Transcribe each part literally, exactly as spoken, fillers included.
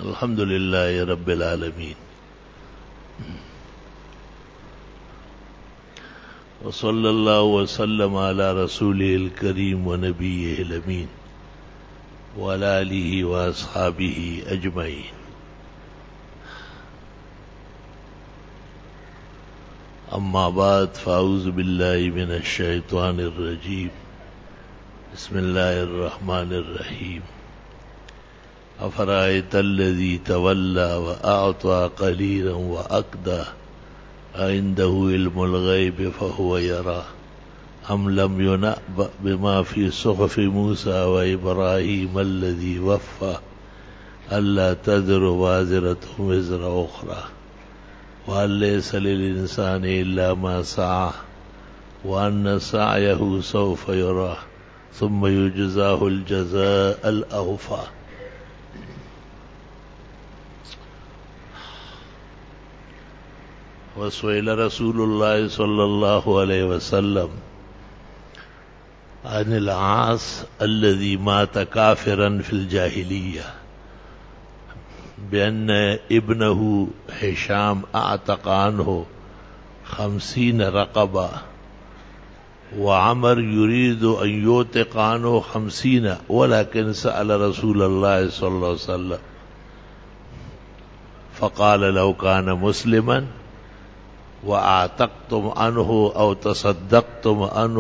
الحمد للہ رب العالمین وصلی اللہ وسلم علی رسولہ الکریم ونبیہ الامین وعلی آلہ واصحابہ اجمعین. اما بعد فاعوذ باللہ من الشیطان الرجیم. بسم اللہ الرحمن الرحیم. افرأیت الذی تولی واعطى قلیلا واکدی عنده علم الغیب فهو یرى ام لم ينبأ بما في صحف موسى وابراہیم الذی وفى الا تزر وازرة وزر اخرى وان ليس للانسان الا ما سعى وان سعيه سوف يرى ثم يجزاه الجزاء الاوفى. وسئل رسول اللہ صلی اللہ علیہ وسلم عن العاص الذي مات كافرا في الجاهلية بأن ابنه هشام اعتق عنه خمسين رقبة وعمر يريد أن يعتق عنه خمسين ولكن سأل رسول الله صلى الله عليه وسلم فقال لو كان مسلما وَأَعْتَقْتُمْ عَنْهُ أَوْ تَصَدَّقْتُمْ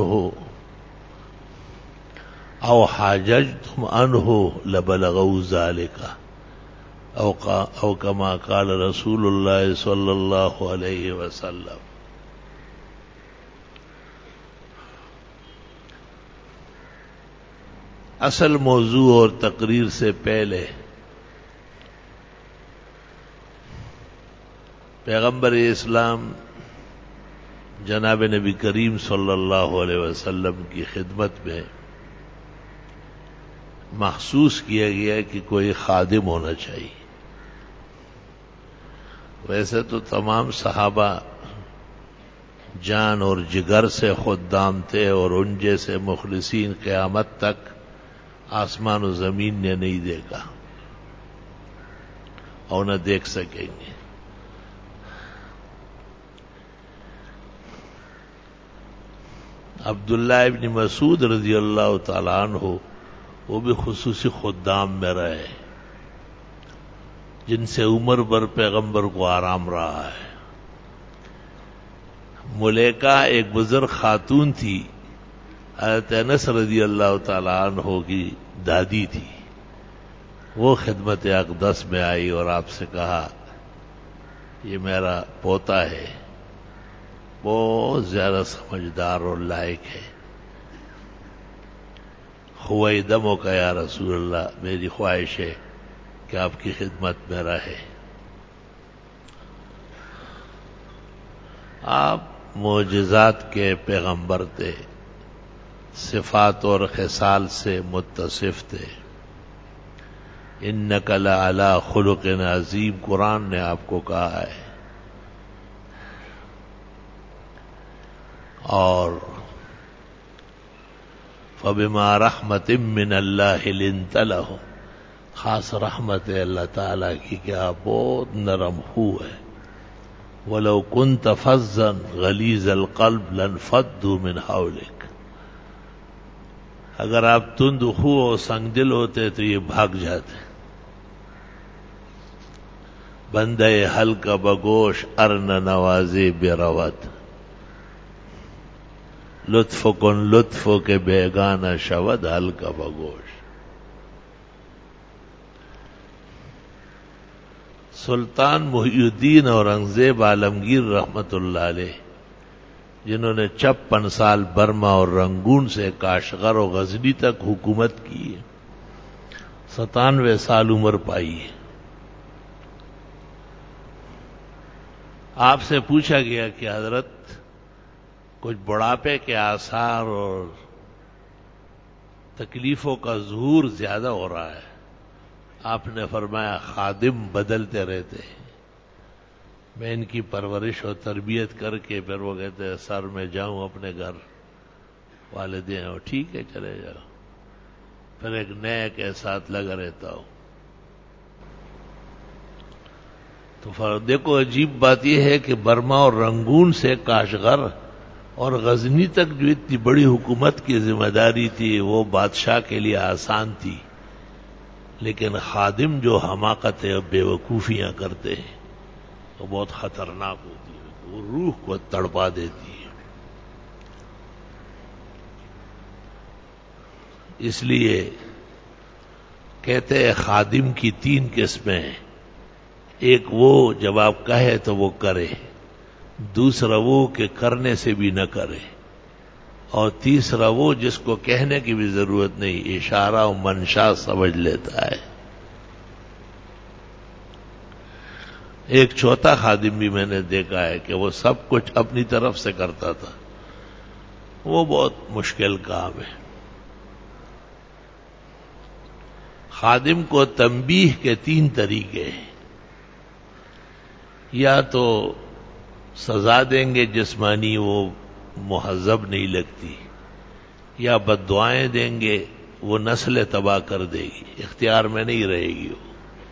عَنْهُ أَوْ حَاجَجْتُمْ عَنْهُ لَبَلَغَوْا ذَلِكَ أو أو كما قال رسول اللہ صلی اللہ علیہ وسلم. اصل موضوع اور تقریر سے پہلے پیغمبر اسلام جناب نبی کریم صلی اللہ علیہ وسلم کی خدمت میں محسوس کیا گیا کہ کوئی خادم ہونا چاہیے. ویسے تو تمام صحابہ جان اور جگر سے خدام تھے اور ان جیسے مخلصین قیامت تک آسمان و زمین نے نہیں دیکھا اور نہ دیکھ سکیں گے. عبداللہ ابن مسعود رضی اللہ تعالیٰ عنہ وہ بھی خصوصی خدام میں رہے جن سے عمر بھر پیغمبر کو آرام رہا ہے. ملیکہ ایک بزرگ خاتون تھی، حضرت انس رضی اللہ تعالیٰ عنہ کی دادی تھی. وہ خدمت اقدس میں آئی اور آپ سے کہا یہ میرا پوتا ہے، بہت زیادہ سمجھدار اور لائق ہے. خویدموں کا یا رسول اللہ، میری خواہش ہے کہ آپ کی خدمت میں رہے. آپ معجزات کے پیغمبر تھے، صفات اور خصال سے متصف تھے. انک لعلی خلق عظیم قرآن نے آپ کو کہا ہے. اور فبما رحمت من اللہ لنت لہم، خاص رحمت ہے اللہ تعالیٰ کی کہ آپ بہت نرم خو ہے. ولو كنت فظا غلیظ القلب لانفضوا من حولک، اگر آپ تند خو اور سنگ دل ہوتے تو یہ بھاگ جاتے. بندے حلقہ بگوش ارن نوازی بیروت، لطف کن لطف کے بیگانہ شود حلقہ بگوش. سلطان محی الدین اورنگزیب عالمگیر رحمت اللہ علیہ، جنہوں نے چھپن سال برما اور رنگون سے کاشغر و غزنی تک حکومت کی، ستانوے سال عمر پائی. آپ سے پوچھا گیا کہ حضرت کچھ بڑھاپے کے آثار اور تکلیفوں کا ظہور زیادہ ہو رہا ہے. آپ نے فرمایا خادم بدلتے رہتے ہیں، میں ان کی پرورش اور تربیت کر کے پھر وہ کہتے ہیں سر میں جاؤں اپنے گھر، والدین ہو ٹھیک ہے چلے جاؤ، پھر ایک نئے کے ساتھ لگا رہتا ہوں. تو دیکھو عجیب بات یہ ہے کہ برما اور رنگون سے کاشغر اور غزنی تک جو اتنی بڑی حکومت کی ذمہ داری تھی وہ بادشاہ کے لیے آسان تھی، لیکن خادم جو حماقتیں اور بے وقوفیاں کرتے ہیں وہ بہت خطرناک ہوتی ہے، وہ روح کو تڑپا دیتی ہے۔ اس لیے کہتے ہیں خادم کی تین قسمیں ہیں، ایک وہ جب آپ کہے تو وہ کرے، دوسرا وہ کہ کرنے سے بھی نہ کرے، اور تیسرا وہ جس کو کہنے کی بھی ضرورت نہیں، اشارہ و منشا سمجھ لیتا ہے۔ ایک چوتھا خادم بھی میں نے دیکھا ہے کہ وہ سب کچھ اپنی طرف سے کرتا تھا، وہ بہت مشکل کام ہے۔ خادم کو تنبیہ کے تین طریقے ہیں، یا تو سزا دیں گے جسمانی، وہ مہذب نہیں لگتی، یا بد دعائیں دیں گے، وہ نسل تباہ کر دے گی، اختیار میں نہیں رہے گی وہ۔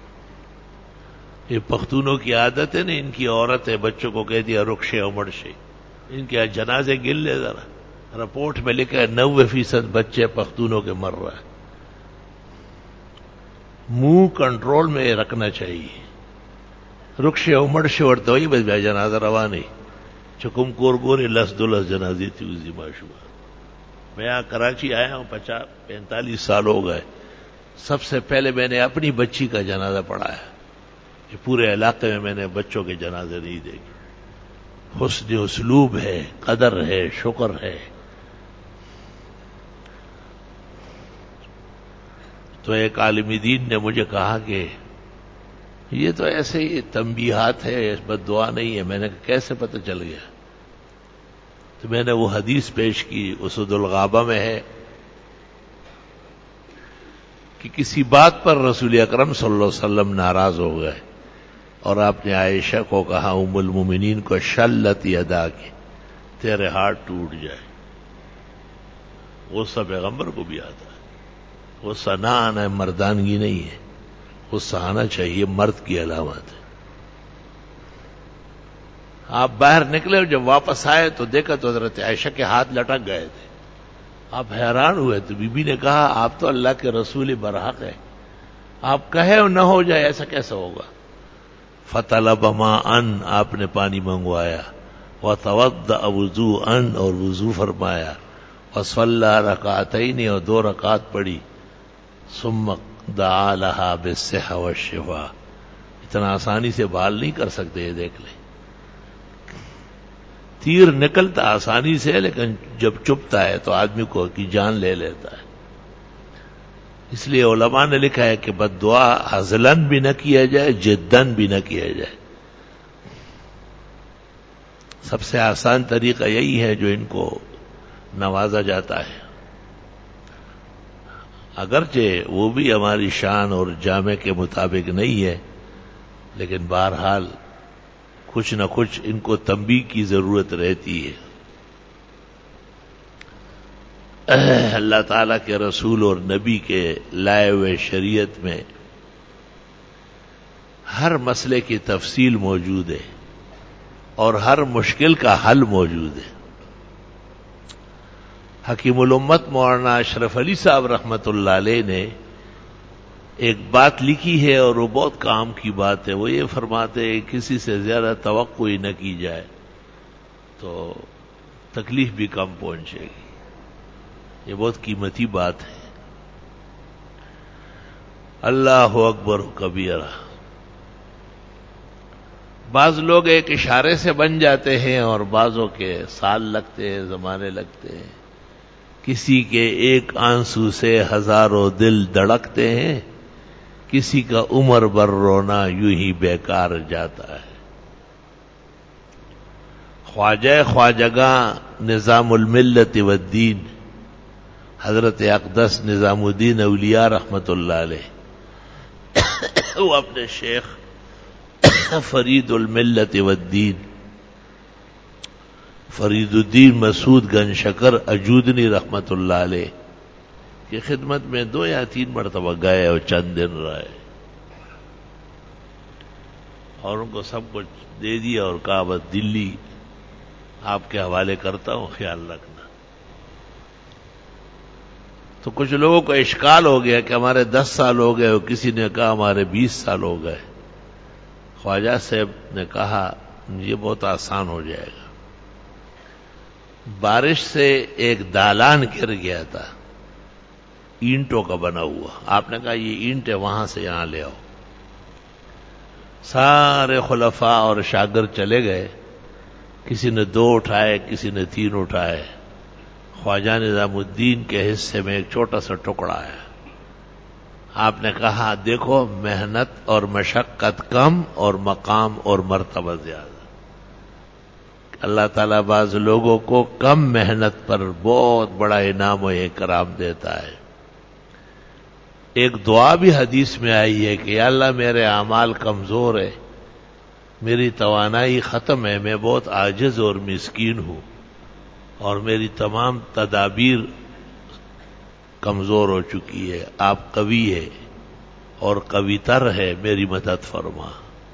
یہ پختونوں کی عادت ہے نا، ان کی عورتیں بچوں کو کہہ دیا رخشے امڑشے، ان کے جنازے گن لے ذرا، رپورٹ میں لکھا ہے نوے فیصد بچے پختونوں کے مر رہا ہے۔ منہ کنٹرول میں رکھنا چاہیے، رخشے امڑشے اور تو ہی بس بھائی جنازہ روا نہیں، چکم کور گوری لس دلس جنازی تھی اس دی معشوبہ۔ میں یہاں کراچی آیا ہوں، پچاس پینتالیس سال ہو گئے، سب سے پہلے میں نے اپنی بچی کا جنازہ پڑھایا، یہ پورے علاقے میں میں نے بچوں کے جنازے نہیں دیکھے۔ حسن اسلوب ہے، قدر ہے، شکر ہے۔ تو ایک عالم دین نے مجھے کہا کہ یہ تو ایسے ہی تنبیہات ہے، اس بد دعا نہیں ہے۔ میں نے کہا کیسے پتہ چل گیا؟ تو میں نے وہ حدیث پیش کی، اسد الغابہ میں ہے کہ کسی بات پر رسول اکرم صلی اللہ علیہ وسلم ناراض ہو گئے اور آپ نے عائشہ کو کہا ام المومنین کو، شلت یدا کی، تیرے ہاتھ ٹوٹ جائے۔ غصہ پیغمبر کو بھی آتا ہے، غصہ نہ آنا مردانگی نہیں ہے، غصہ آنا چاہیے، مرد کی علامت ہے۔ آپ باہر نکلے اور جب واپس آئے تو دیکھا تو حضرت عائشہ کے ہاتھ لٹک گئے تھے، آپ حیران ہوئے۔ تو بی بی نے کہا آپ تو اللہ کے رسول برحق ہے، آپ کہے اور نہ ہو جائے ایسا کیسا ہوگا؟ فطلب ماء، آپ نے پانی منگوایا، وتوضأ وضوءا، اور وضو فرمایا، وصلى رکعتین، اور دو رکعت پڑھی، ثم دعا لها بالصحة والشفاء۔ اتنا آسانی سے بال نہیں کر سکتے، یہ دیکھ لیں، تیر نکلتا آسانی سے لیکن جب چپتا ہے تو آدمی کو کی جان لے لیتا ہے۔ اس لیے علماء نے لکھا ہے کہ بد دعا ہزلن بھی نہ کیا جائے، جدن بھی نہ کیا جائے۔ سب سے آسان طریقہ یہی ہے جو ان کو نوازا جاتا ہے، اگرچہ وہ بھی ہماری شان اور جامع کے مطابق نہیں ہے، لیکن بہرحال کچھ نہ کچھ ان کو تنبیہ کی ضرورت رہتی ہے۔ اللہ تعالیٰ کے رسول اور نبی کے لائے ہوئے شریعت میں ہر مسئلے کی تفصیل موجود ہے اور ہر مشکل کا حل موجود ہے۔ حکیم الامت مولانا اشرف علی صاحب رحمت اللہ علیہ نے ایک بات لکھی ہے اور وہ بہت کام کی بات ہے۔ وہ یہ فرماتے ہیں کسی سے زیادہ توقع ہی نہ کی جائے تو تکلیف بھی کم پہنچے گی۔ یہ بہت قیمتی بات ہے۔ اللہ اکبر کبیرہ۔ بعض لوگ ایک اشارے سے بن جاتے ہیں اور بعضوں کے سال لگتے ہیں، زمانے لگتے ہیں۔ کسی کے ایک آنسو سے ہزاروں دل دھڑکتے ہیں، کسی کا عمر بھر رونا یوں ہی بیکار جاتا ہے۔ خواجہ خواجگاں نظام الملت والدین حضرت اقدس نظام الدین اولیاء رحمت اللہ علیہ، وہ اپنے شیخ فرید الملت والدین فرید الدین مسعود گنج شکر اجودنی رحمت اللہ علیہ کی خدمت میں دو یا تین مرتبہ گئے اور چند دن رہے، اور ان کو سب کچھ دے دیا اور کہا بس دلی آپ کے حوالے کرتا ہوں، خیال رکھنا۔ تو کچھ لوگوں کو اشکال ہو گیا کہ ہمارے دس سال ہو گئے، اور کسی نے کہا ہمارے بیس سال ہو گئے۔ خواجہ صاحب نے کہا یہ بہت آسان ہو جائے گا۔ بارش سے ایک دالان گر گیا تھا، اینٹوں کا بنا ہوا۔ آپ نے کہا یہ اینٹیں وہاں سے یہاں لے آؤ۔ سارے خلفاء اور شاگرد چلے گئے، کسی نے دو اٹھائے، کسی نے تین اٹھائے۔ خواجہ نظام الدین کے حصے میں ایک چھوٹا سا ٹکڑا ہے۔ آپ نے کہا دیکھو محنت اور مشقت کم اور مقام اور مرتبہ زیادہ۔ اللہ تعالیٰ بعض لوگوں کو کم محنت پر بہت بڑا انعام و اکرام دیتا ہے۔ ایک دعا بھی حدیث میں آئی ہے کہ یا اللہ میرے اعمال کمزور ہے، میری توانائی ختم ہے، میں بہت عاجز اور مسکین ہوں، اور میری تمام تدابیر کمزور ہو چکی ہے، آپ قوی ہے اور قوی تر ہے، میری مدد فرما۔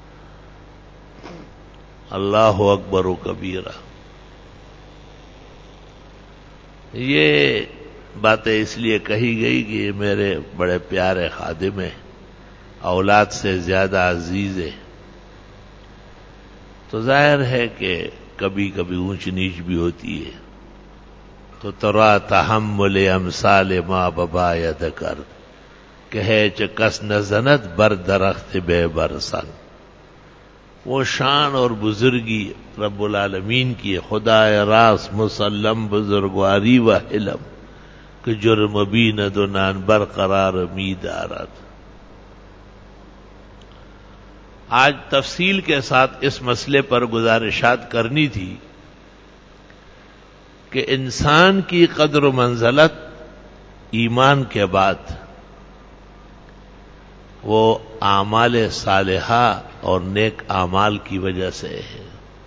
اللہ اکبر و کبیرہ۔ یہ باتیں اس لیے کہی گئی کہ یہ میرے بڑے پیارے خادم ہیں، اولاد سے زیادہ عزیز ہے، تو ظاہر ہے کہ کبھی کبھی اونچ نیچ بھی ہوتی ہے۔ تو ترا تحمل امثال ما ببا ید کر کہے چکس نزند بر درخت بے برسن۔ وہ شان اور بزرگی رب العالمین کی، خدا راس مسلم بزرگواری و حلم کہ جرم بیند و نان برقرار می دارد۔ آج تفصیل کے ساتھ اس مسئلے پر گزارشات کرنی تھی کہ انسان کی قدر و منزلت ایمان کے بعد وہ اعمال صالحہ اور نیک اعمال کی وجہ سے ہے۔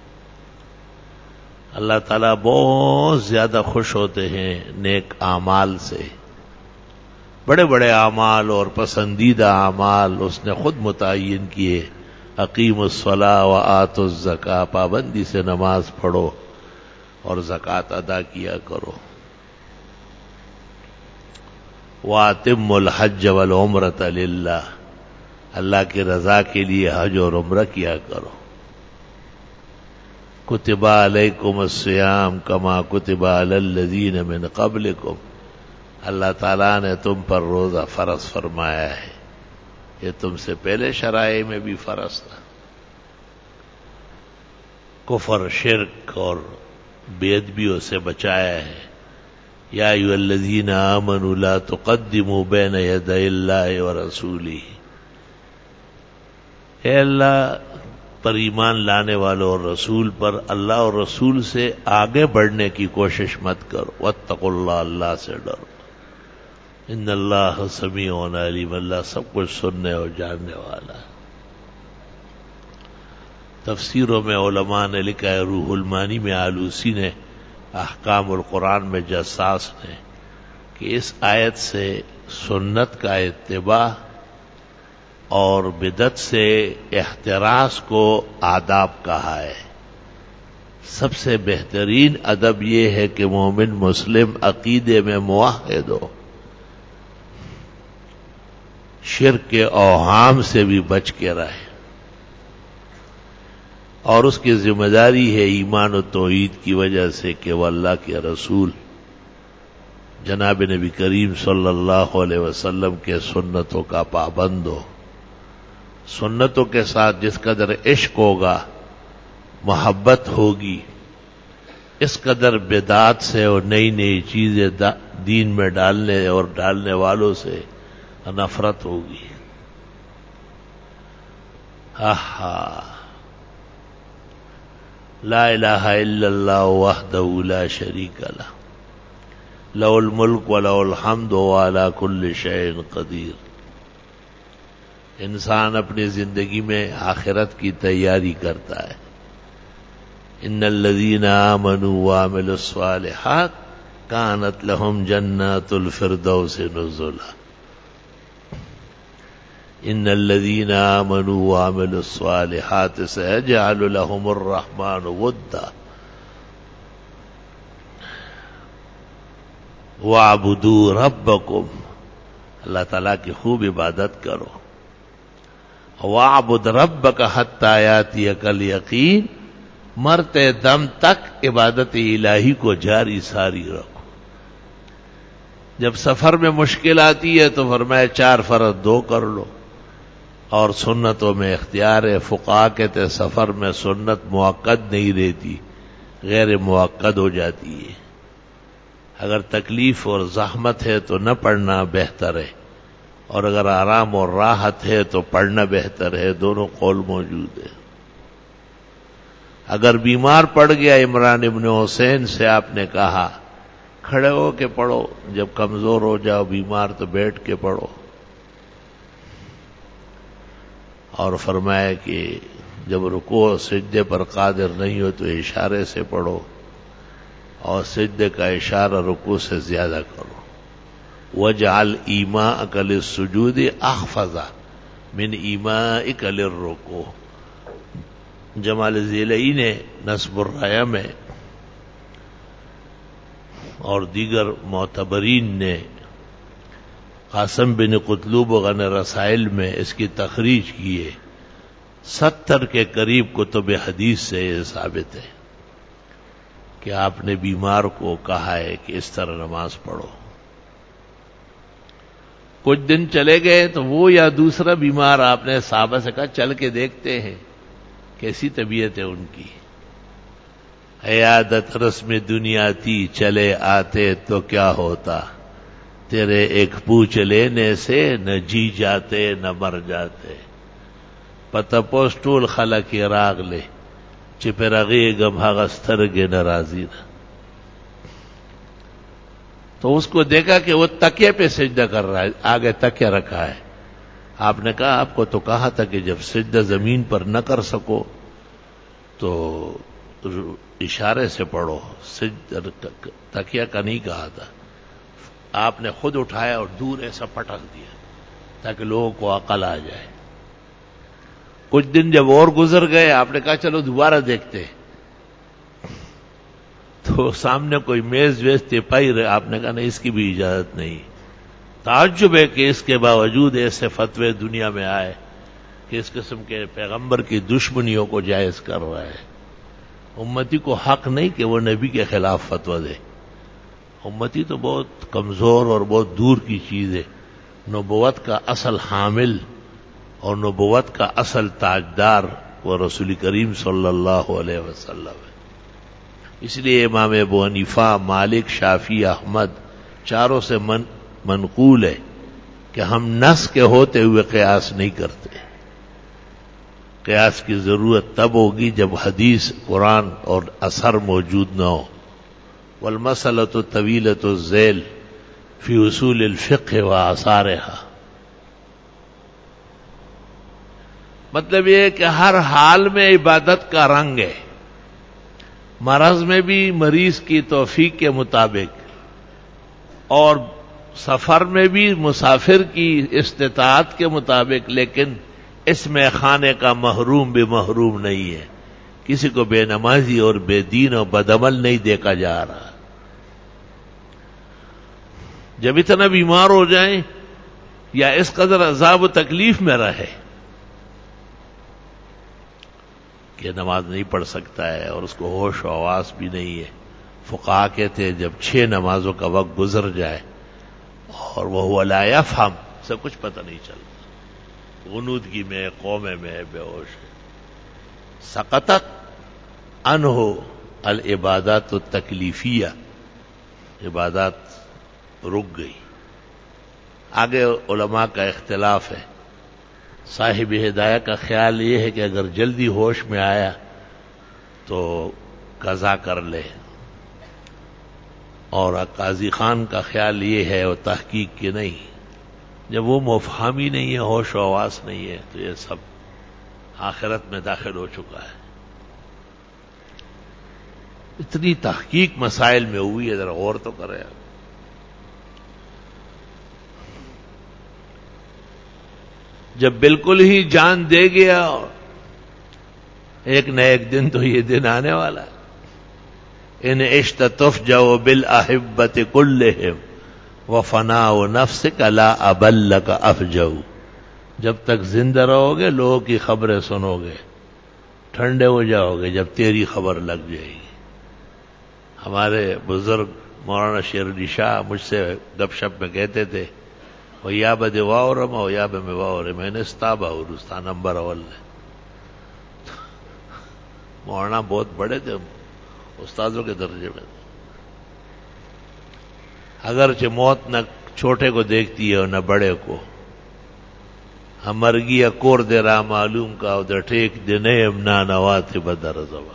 اللہ تعالیٰ بہت زیادہ خوش ہوتے ہیں نیک اعمال سے۔ بڑے بڑے اعمال اور پسندیدہ اعمال اس نے خود متعین کیے۔ اقیم الصلاۃ و آتوا الزکاۃ، پابندی سے نماز پڑھو اور زکوٰۃ ادا کیا کرو۔ وَأَتِمُّوا الْحَجَّ وَالْعُمْرَةَ لِلَّهِ، اللہ کی رضا کے لیے حج اور عمرہ کیا کرو۔ کتب علیکم الصیام کما کتب علی الذین من قبلکم، اللہ تعالیٰ نے تم پر روزہ فرض فرمایا ہے، یہ تم سے پہلے شرائع میں بھی فرض تھا۔ کفر، شرک اور بے ادبیوں سے بچایا ہے۔ یا ایھا الذین آمنوا لا تقدموا بین یدی اللہ ورسولہ، اے اللہ پر ایمان لانے والوں اور رسول پر اللہ اور رسول سے آگے بڑھنے کی کوشش مت کرو۔ واتقوا اللہ، اللہ سے ڈرو۔ ان اللہ سمیع علیم، اللہ سب کچھ سننے اور جاننے والا ہے۔ تفسیروں میں علماء نے لکھا ہے، روح المانی میں آلوسی نے، احکام القرآن میں جساس نے، کہ اس آیت سے سنت کا اتباع اور بدعت سے احتراز کو آداب کہا ہے۔ سب سے بہترین ادب یہ ہے کہ مومن مسلم عقیدے میں موحد ہو، شرک کے اوہام سے بھی بچ کے رہے، اور اس کی ذمہ داری ہے ایمان و توحید کی وجہ سے کہ وہ اللہ کے رسول جناب نبی کریم صلی اللہ علیہ وسلم کے سنتوں کا پابند ہو۔ سنتوں کے ساتھ جس قدر عشق ہوگا، محبت ہوگی، اس قدر بدعات سے اور نئی نئی چیزیں دین میں ڈالنے اور ڈالنے والوں سے نفرت ہوگی۔ آہا، لا الہ الا اللہ وحدہ لا شریک لہ، لہ الملک ولہ الحمد وہو علی کل شیء قدیر۔ انسان اپنی زندگی میں آخرت کی تیاری کرتا ہے۔ ان الذین آمنوا وعملوا الصالحات کانت لہم جنات الفردوس نزلا۔ ان الذین آمنوا وعملوا الصالحات سیجعل لهم الرحمن ودا وَاعْبُدُوا رَبَّكُمْ، اللہ تعالیٰ کی خوب عبادت کرو. وَاعْبُدْ رَبَّكَ حَتَّى يَأْتِيَكَ الْيَقِينُ، مرتے دم تک عبادت الہی کو جاری ساری رکھو. جب سفر میں مشکل آتی ہے تو فرمایا چار فرض دو کر لو، اور سنتوں میں اختیار ہے. فقہا کہتے سفر میں سنت موقت نہیں رہتی، غیر موقت ہو جاتی ہے. اگر تکلیف اور زحمت ہے تو نہ پڑھنا بہتر ہے، اور اگر آرام اور راحت ہے تو پڑھنا بہتر ہے. دونوں قول موجود ہے. اگر بیمار پڑ گیا عمران ابن حسین سے آپ نے کہا کھڑے ہو کے پڑھو، جب کمزور ہو جاؤ بیمار تو بیٹھ کے پڑھو. اور فرمایا کہ جب رکوع و سجدے پر قادر نہیں ہو تو اشارے سے پڑھو، اور سجدے کا اشارہ رکوع سے زیادہ کرو. وَجْعَلْ إِيمَاءَكَ لِلسُّجُودِ أَخْفَضَ مِنْ إِيمَائِكَ لِلرُّكُوعِ. جمال ذیلئی نے نصب الرایہ میں اور دیگر معتبرین نے قاسم بن قطلوب غن رسائل میں اس کی تخریج کی ہے. ستر کے قریب کتب حدیث سے یہ ثابت ہے کہ آپ نے بیمار کو کہا ہے کہ اس طرح نماز پڑھو. کچھ دن چلے گئے تو وہ یا دوسرا بیمار آپ نے صحابہ سے کہا چل کے دیکھتے ہیں کیسی طبیعت ہے ان کی. عیادت رسم دنیا تھی چلے آتے تو کیا ہوتا، تیرے ایک پوچھ لینے سے نہ جی جاتے نہ مر جاتے. پتہ پوسٹول خلق راغ لے چپرغی گم سترگے ناراضی نہ. تو اس کو دیکھا کہ وہ تکیے پہ سجدہ کر رہا ہے، آگے تکیہ رکھا ہے. آپ نے کہا آپ کو تو کہا تھا کہ جب سجدہ زمین پر نہ کر سکو تو اشارے سے پڑھو، سجدہ تکیہ کا نہیں کہا تھا. آپ نے خود اٹھایا اور دور ایسا پٹک دیا تاکہ لوگوں کو عقل آ جائے. کچھ دن جب اور گزر گئے آپ نے کہا چلو دوبارہ دیکھتے، تو سامنے کوئی میز ویز تپائی رہے. آپ نے کہا نہیں اس کی بھی اجازت نہیں. تعجب ہے کہ اس کے باوجود ایسے فتوے دنیا میں آئے کہ اس قسم کے پیغمبر کی دشمنیوں کو جائز کر رہا ہے. امتی کو حق نہیں کہ وہ نبی کے خلاف فتویٰ دے. امتی تو بہت کمزور اور بہت دور کی چیز ہے. نبوت کا اصل حامل اور نبوت کا اصل تاجدار وہ رسول کریم صلی اللہ علیہ وسلم ہے. اس لیے امام ابو حنیفہ، مالک، شافعی، احمد چاروں سے من منقول ہے کہ ہم نص کے ہوتے ہوئے قیاس نہیں کرتے. قیاس کی ضرورت تب ہوگی جب حدیث، قرآن اور اثر موجود نہ ہو. والمسألة طویلۃ الذیل فی اصول الفقہ و آثارها. مطلب یہ ہے کہ ہر حال میں عبادت کا رنگ ہے. مرض میں بھی مریض کی توفیق کے مطابق، اور سفر میں بھی مسافر کی استطاعت کے مطابق، لیکن اس میں خانے کا محروم بھی محروم نہیں ہے. کسی کو بے نمازی اور بے دین اور بدعمل نہیں دیکھا جا رہا. جب اتنا بیمار ہو جائیں یا اس قدر عذاب و تکلیف میں رہے کہ نماز نہیں پڑھ سکتا ہے اور اس کو ہوش و حواس بھی نہیں ہے. فقہا کہتے ہیں جب چھ نمازوں کا وقت گزر جائے اور وہ لا یفہم، سے کچھ پتہ نہیں چلتا، غنودگی میں، قومے میں، بے ہوش ہے، سقطت عنہ العبادات التکلیفیہ، عبادات رک گئی. آگے علماء کا اختلاف ہے. صاحب ہدایہ کا خیال یہ ہے کہ اگر جلدی ہوش میں آیا تو قضا کر لے، اور قاضی خان کا خیال یہ ہے اور تحقیق کہ نہیں، جب وہ مفہوم ہی نہیں ہے، ہوش و حواس نہیں ہے، تو یہ سب آخرت میں داخل ہو چکا ہے. اتنی تحقیق مسائل میں ہوئی ہے، ذرا غور تو کرے. جب بالکل ہی جان دے گیا ایک نہ ایک دن تو یہ دن آنے والا ہے. ان عشت تفجأ بالاحبۃ کلہم وفناء نفسک لا ابلک افجأ. جب تک زندہ رہو گے لوگوں کی خبریں سنو گے، ٹھنڈے ہو جاؤ گے جب تیری خبر لگ جائے گی. ہمارے بزرگ مولانا شیر علی شاہ مجھ سے گپ شپ میں کہتے تھے وہ یا بد واورم او یا بم واور میں نے استابا ارستا نمبر اول ہے. مولانا بہت بڑے تھے، استادوں کے درجے میں. اگرچہ موت نہ چھوٹے کو دیکھتی ہے اور نہ بڑے کو. ہمرگی اکور دے را معلوم کا ادھر ٹھیک دنے امنا نوات بدر زبا.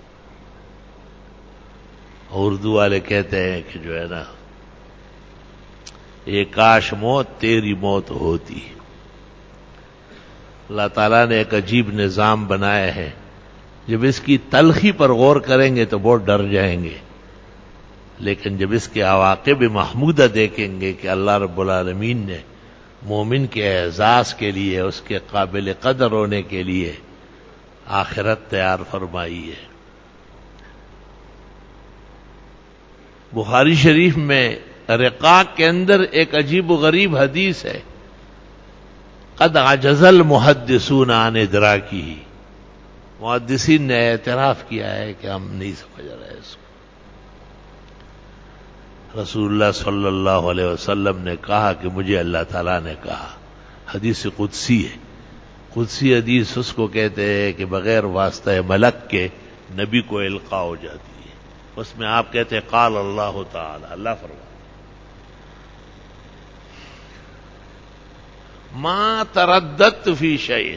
اردو والے کہتے ہیں کہ جو ہے نا یہ کاش موت تیری موت ہوتی. اللہ تعالیٰ نے ایک عجیب نظام بنایا ہے، جب اس کی تلخی پر غور کریں گے تو بہت ڈر جائیں گے، لیکن جب اس کے عواقب محمودہ دیکھیں گے کہ اللہ رب العالمین نے مومن کے اعزاز کے لیے، اس کے قابل قدر ہونے کے لیے آخرت تیار فرمائی ہے. بخاری شریف میں رقاق کے اندر ایک عجیب و غریب حدیث ہے، قد عجز المحدثون عن ادراکی. محدثین نے اعتراف کیا ہے کہ ہم نہیں سمجھ رہے اس کو. رسول اللہ صلی اللہ علیہ وسلم نے کہا کہ مجھے اللہ تعالیٰ نے کہا. حدیث قدسی ہے. قدسی حدیث اس کو کہتے ہیں کہ بغیر واسطہ ملک کے نبی کو القاء ہو جاتی ہے. اس میں آپ کہتے ہیں قال اللہ تعالی، اللہ فرماتا ما ترددت فی شیء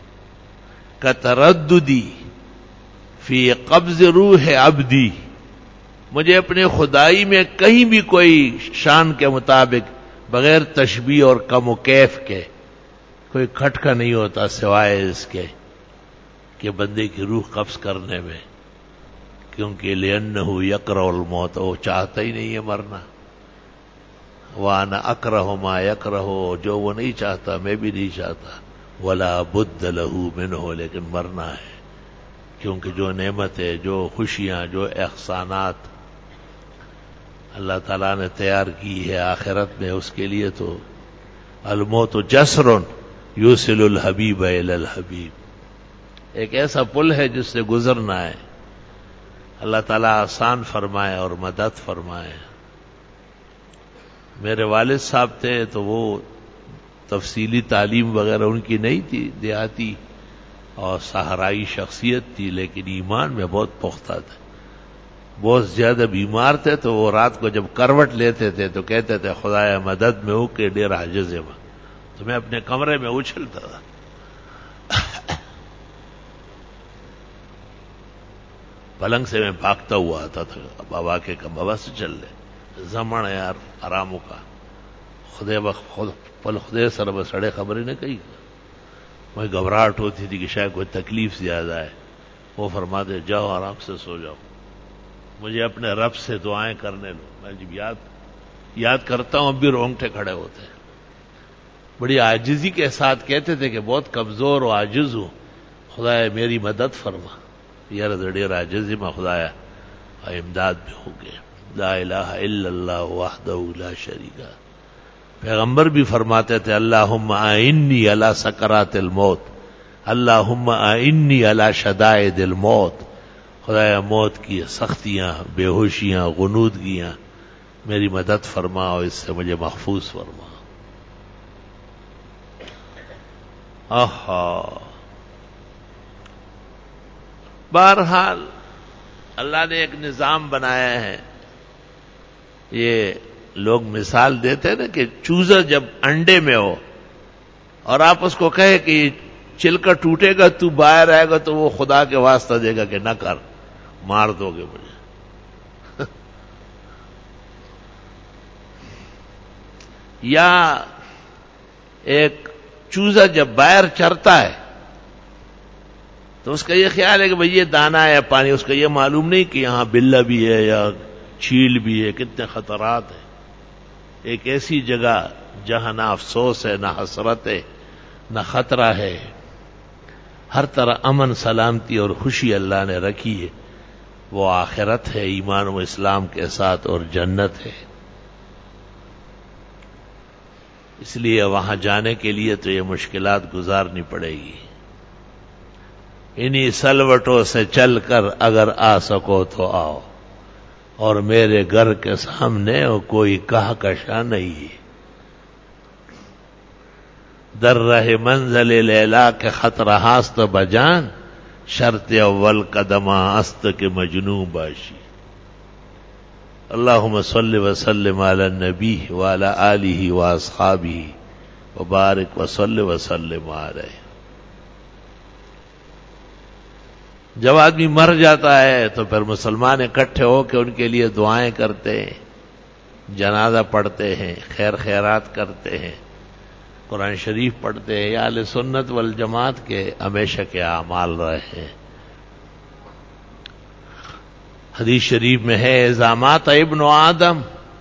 کترددی فی قبض روح عبدی. مجھے اپنے خدائی میں کہیں بھی کوئی شان کے مطابق بغیر تشبیہ اور کم و کیف کے کوئی کھٹکا نہیں ہوتا سوائے اس کے کہ بندے کی روح قبض کرنے میں، کیونکہ لأنہ یکرہ الموت، وہ چاہتا ہی نہیں ہے مرنا. وانا اکرہ ما یکرہ، جو وہ نہیں چاہتا میں بھی نہیں چاہتا. ولا بد لہ منہ، لیکن مرنا ہے، کیونکہ جو نعمتیں، جو خوشیاں، جو احسانات اللہ تعالیٰ نے تیار کی ہے آخرت میں اس کے لیے تو الموت جسر یوصل الحبیب الی الحبیب. ایک ایسا پل ہے جس سے گزرنا ہے. اللہ تعالیٰ آسان فرمائے اور مدد فرمائے. میرے والد صاحب تھے تو وہ تفصیلی تعلیم وغیرہ ان کی نہیں تھی، دیہاتی اور صحرائی شخصیت تھی، لیکن ایمان میں بہت پختہ تھے. بہت زیادہ بیمار تھے تو وہ رات کو جب کروٹ لیتے تھے تو کہتے تھے خدایا مدد میں ہو کے ڈیر عاجز میں. تو میں اپنے کمرے میں اچھلتا تھا. پلنگ سے میں بھاگتا ہوا آتا تھا، بابا کے کم بابا سے چل لے زمان یار آراموں کا خدے خود پل خدے سر بسڑے خبریں نے کہی. مجھے گھبراہٹ ہوتی تھی کہ شاید کوئی تکلیف زیادہ ہے. وہ فرماتے جاؤ آرام سے سو جاؤ، مجھے اپنے رب سے دعائیں کرنے لو. میں جب یاد یاد کرتا ہوں اب بھی رونگٹے کھڑے ہوتے ہیں. بڑی عاجزی کے ساتھ کہتے تھے کہ بہت کمزور و عاجز ہوں، خدایا میری مدد فرما. یار ڈیر عاجزی میں خدایا امداد بھی ہو گئے. لا الہ الا اللہ وحدہ لا شریک. پیغمبر بھی فرماتے تھے اللہم اعنی علی سکرات الموت، اللہم اعنی علی شدائد الموت. خدایا موت کی سختیاں، بے ہوشیاں، غنودگیاں میری مدد فرما اور اس سے مجھے محفوظ فرما. آہا. بہرحال اللہ نے ایک نظام بنایا ہے. یہ لوگ مثال دیتے ہیں نا کہ چوزا جب انڈے میں ہو اور آپ اس کو کہے کہ چلکا ٹوٹے گا تو باہر آئے گا تو وہ خدا کے واسطہ دے گا کہ نہ کر، مار دو گے مجھے. یا ایک چوزا جب باہر چرتا ہے تو اس کا یہ خیال ہے کہ بھئی یہ دانا ہے یا پانی، اس کا یہ معلوم نہیں کہ یہاں بلہ بھی ہے یا چیل بھی ہے، کتنے خطرات ہیں. ایک ایسی جگہ جہاں نہ افسوس ہے نہ حسرت ہے نہ خطرہ ہے، ہر طرح امن سلامتی اور خوشی اللہ نے رکھی ہے، وہ آخرت ہے ایمان و اسلام کے ساتھ اور جنت ہے۔ اس لیے وہاں جانے کے لیے تو یہ مشکلات گزارنی پڑے گی۔ انہی سلوٹوں سے چل کر اگر آ سکو تو آؤ، اور میرے گھر کے سامنے وہ کوئی کہکشاں نہیں ہے۔ در رہ منزل لیلا کے خطرہ ہاست بجان، شرط اول قدمہ است کے مجنوں باشی۔ اللہم صل وسلم علی النبی وعلی آلہ واصحابہ وبارک وصل وسلم علیہ۔ جب آدمی مر جاتا ہے تو پھر مسلمان اکٹھے ہو کے ان کے لیے دعائیں کرتے ہیں، جنازہ پڑھتے ہیں، خیر خیرات کرتے ہیں، قرآن شریف پڑھتے ہیں۔ یہ اہل سنت والجماعت کے ہمیشہ کے اعمال رہے ہیں۔ حدیث شریف میں ہے اذا مات ابن آدم،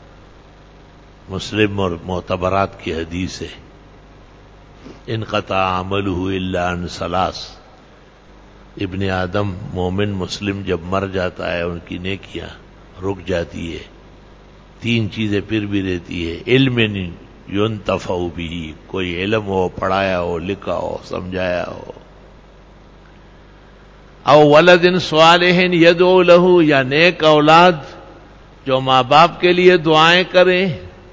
مسلم اور معتبرات کی حدیث ہے، انقطع عملہ الا عن ثلاث، ابن آدم مومن مسلم جب مر جاتا ہے ان کی نیکیاں رک جاتی ہے، تین چیزیں پھر بھی رہتی ہے، علم ينتفع به، کوئی علم ہو، پڑھایا ہو، لکھا ہو، سمجھایا ہو، او ولد صالح یدعو له، یا نیک اولاد جو ماں باپ کے لیے دعائیں کریں،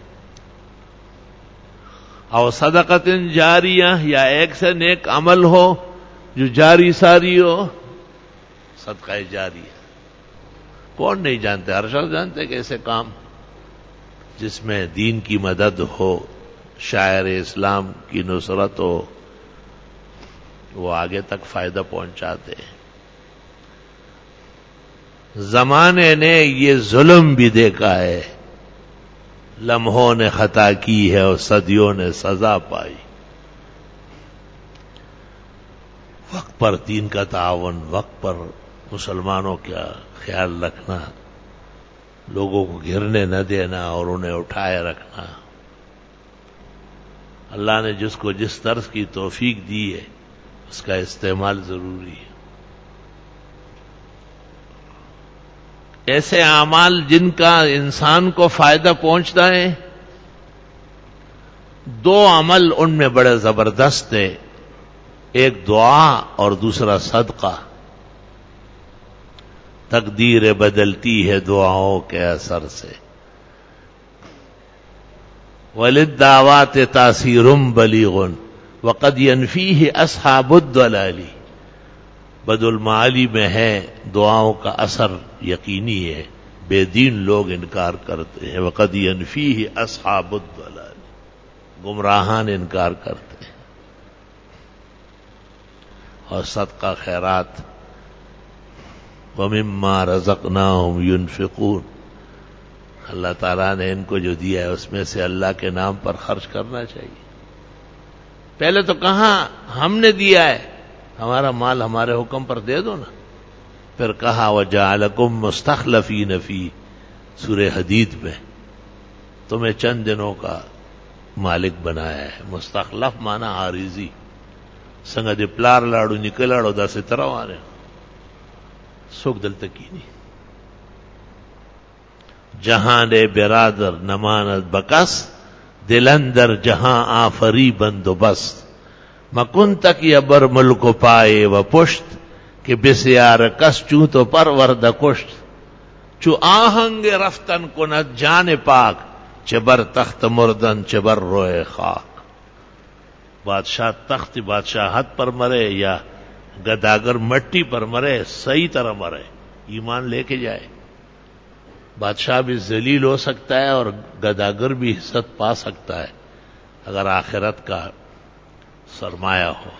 او صدقۃ جاریہ، یا ایک سے نیک عمل ہو جو جاری ساری ہو، صدقہ جاریہ۔ کون نہیں جانتے، ہر شخص جانتے کہ ایسے کام جس میں دین کی مدد ہو، شاعر اسلام کی نصرت ہو، وہ آگے تک فائدہ پہنچاتے ہیں۔ زمانے نے یہ ظلم بھی دیکھا ہے، لمحوں نے خطا کی ہے اور صدیوں نے سزا پائی۔ وقت پر دین کا تعاون، وقت پر مسلمانوں کا خیال رکھنا، لوگوں کو گرنے نہ دینا اور انہیں اٹھائے رکھنا۔ اللہ نے جس کو جس طرز کی توفیق دی ہے اس کا استعمال ضروری ہے۔ ایسے اعمال جن کا انسان کو فائدہ پہنچتا ہے، دو عمل ان میں بڑے زبردست ہیں، ایک دعا اور دوسرا صدقہ۔ تقدیر بدلتی ہے دعاؤں کے اثر سے، وللدعوات تاثیر بلیغ وقد ينفیہ اصحاب الضلال۔ بد المعالی میں ہے دعاؤں کا اثر یقینی ہے، بے دین لوگ انکار کرتے ہیں، وقد ينفیہ اصحاب الضلال، گمراہان انکار کرتے ہیں۔ اور صدقہ خیرات، وَمِمَّا رَزَقْنَاهُمْ يُنْفِقُونَ، اللہ تعالیٰ نے ان کو جو دیا ہے اس میں سے اللہ کے نام پر خرچ کرنا چاہیے۔ پہلے تو کہاں ہم نے دیا ہے، ہمارا مال ہمارے حکم پر دے دو نا۔ پھر کہا وَجَعَلَكُمْ مُسْتَخْلَفِينَ فِي، سورہ حدید میں تمہیں چند دنوں کا مالک بنایا ہے۔ مستخلف مانا عارضی، سنگا دے پلار لاڑو نکلاڑو دا سے طرح آنے سوک دل تکینی، جہاں دے برادر نماند بکس، دل اندر جہاں آفری بندوبست، مکن تک یا بر ملک پائے و پشت، کہ بسیار کس چوں تو پرورد کشت، چو آہنگ رفتن کند جان پاک، چبر تخت مردن چبر روئے خاک۔ بادشاہ تخت بادشاہت پر مرے یا گداگر مٹی پر مرے، صحیح طرح مرے، ایمان لے کے جائے۔ بادشاہ بھی ذلیل ہو سکتا ہے اور گداگر بھی عزت پا سکتا ہے اگر آخرت کا سرمایہ ہو۔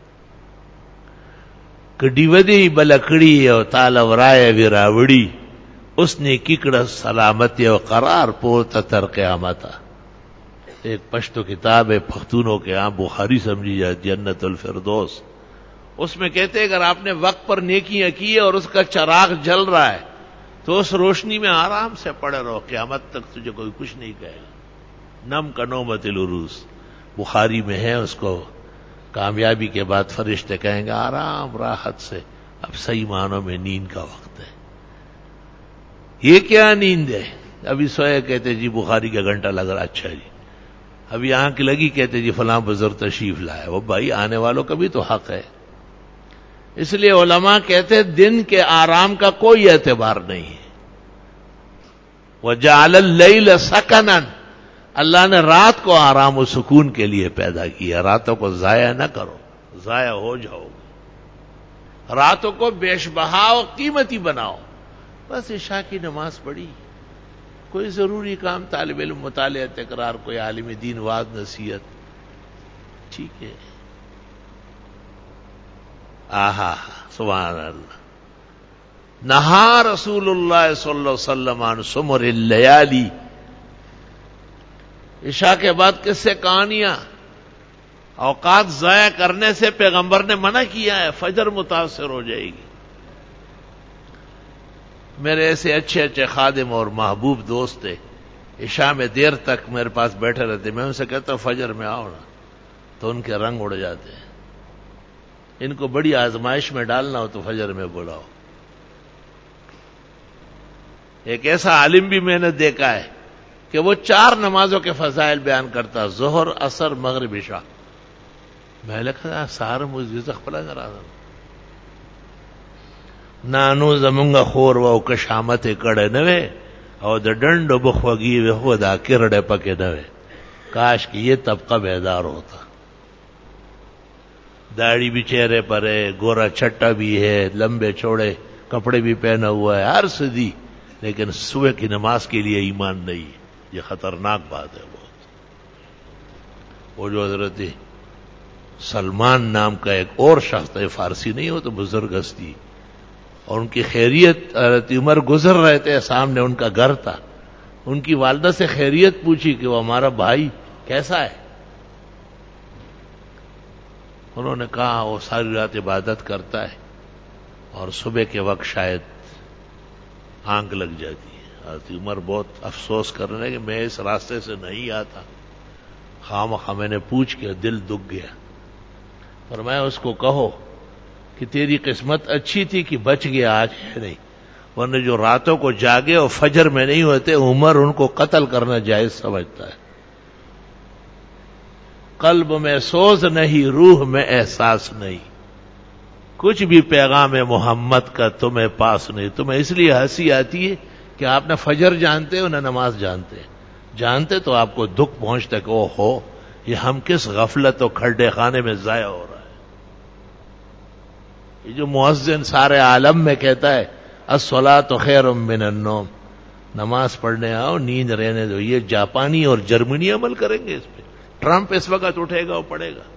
کڈی ودی بلکڑی او تالا ورائے وراوڑی، اس نے ککڑ سلامتی و قرار پورتا تر قیامتا۔ ایک پشتو کتاب ہے پختونوں کے ہاں بخاری سمجھی جاتی، جنت الفردوس، اس میں کہتے ہیں اگر آپ نے وقت پر نیکیاں کی اور اس کا چراغ جل رہا ہے تو اس روشنی میں آرام سے پڑے رہو، قیامت تک تجھے کوئی کچھ نہیں کہے گا۔ نم کا نومت العروس، بخاری میں ہے، اس کو کامیابی کے بعد فرشتے کہیں گے آرام راحت سے، اب صحیح معنوں میں نیند کا وقت ہے۔ یہ کیا نیند ہے؟ ابھی سوئے کہتے جی بخاری کا گھنٹہ لگ رہا، اچھا جی ابھی آنکھ لگی کہتے جی فلاں بزرگ تشریف لائے۔ وہ بھائی آنے والوں کا بھی تو حق ہے۔ اس لیے علماء کہتے دن کے آرام کا کوئی اعتبار نہیں ہے۔ وَجَعَلَ اللَّيْلَ سَكَنًا، اللہ نے رات کو آرام و سکون کے لیے پیدا کیا۔ راتوں کو ضائع نہ کرو، ضائع ہو جاؤ گے۔ راتوں کو بیش بہا و قیمتی بناؤ۔ بس عشاء کی نماز پڑھی، کوئی ضروری کام، طالب علم مطالعہ تکرار، کوئی عالم دین وعظ نصیحت، ٹھیک ہے۔ آہا سبحان اللہ۔ نہا رسول اللہ صلی اللہ علیہ وسلم عن سمر اللیالی، عشاء کے بعد کس سے کہانیاں، اوقات ضائع کرنے سے پیغمبر نے منع کیا ہے، فجر متاثر ہو جائے گی۔ میرے ایسے اچھے اچھے خادم اور محبوب دوست تھے، عشاء میں دیر تک میرے پاس بیٹھے رہتے، میں ان سے کہتا ہوں فجر میں آؤ نا، تو ان کے رنگ اڑ جاتے ہیں۔ ان کو بڑی آزمائش میں ڈالنا ہو تو فجر میں بلاؤ۔ ایک ایسا عالم بھی میں نے دیکھا ہے کہ وہ چار نمازوں کے فضائل بیان کرتا، ظہر، عصر، مغرب، عشاء۔ میں لکھا سار مجھے خپلا نہ رہا نانو زمونگا خور و کشامت کڑے نوے اور دا ڈنڈ بخوگی و خدا کرڑے پکے نوے۔ کاش کہ یہ طبقہ بیدار ہوتا۔ داڑھی بھی چہرے پر ہے، گورا چھٹا بھی ہے، لمبے چوڑے کپڑے بھی پہنا ہوا ہے، ہر صدی، لیکن صبح کی نماز کے لیے ایمان نہیں ہے۔ یہ خطرناک بات ہے بہت۔ وہ جو حضرت سلمان نام کا ایک اور شخص ہے، فارسی نہیں ہو تو بزرگ ہستی، اور ان کی خیریت، حضرت عمر گزر رہے تھے، سامنے ان کا گھر تھا، ان کی والدہ سے خیریت پوچھی کہ وہ ہمارا بھائی کیسا ہے؟ انہوں نے کہا وہ ساری رات عبادت کرتا ہے اور صبح کے وقت شاید آنکھ لگ جاتی ہے۔ حضرت عمر بہت افسوس کر رہے ہیں کہ میں اس راستے سے نہیں آتا، خواہ میں نے پوچھ کے دل دکھ گیا۔ فرمایا اس کو کہو کہ تیری قسمت اچھی تھی کہ بچ گیا، آج ہے نہیں، ورنہ جو راتوں کو جاگے اور فجر میں نہیں ہوتے، عمر ان کو قتل کرنا جائز سمجھتا ہے۔ قلب میں سوز نہیں، روح میں احساس نہیں، کچھ بھی پیغام محمد کا تمہیں پاس نہیں۔ تمہیں اس لیے ہنسی آتی ہے کہ آپ نہ فجر جانتے ہو نہ نماز جانتے، جانتے تو آپ کو دکھ پہنچتا کہ او ہو یہ ہم کس غفلت و کھڈے خانے میں ضائع ہو رہا ہے۔ یہ جو مؤذن سارے عالم میں کہتا ہے الصلاۃ خیر من النوم، نماز پڑھنے آؤ نیند رہنے دو، یہ جاپانی اور جرمنی عمل کریں گے اس پہ؟ ٹرمپ اس وقت اٹھے گا اور پڑھے گا۔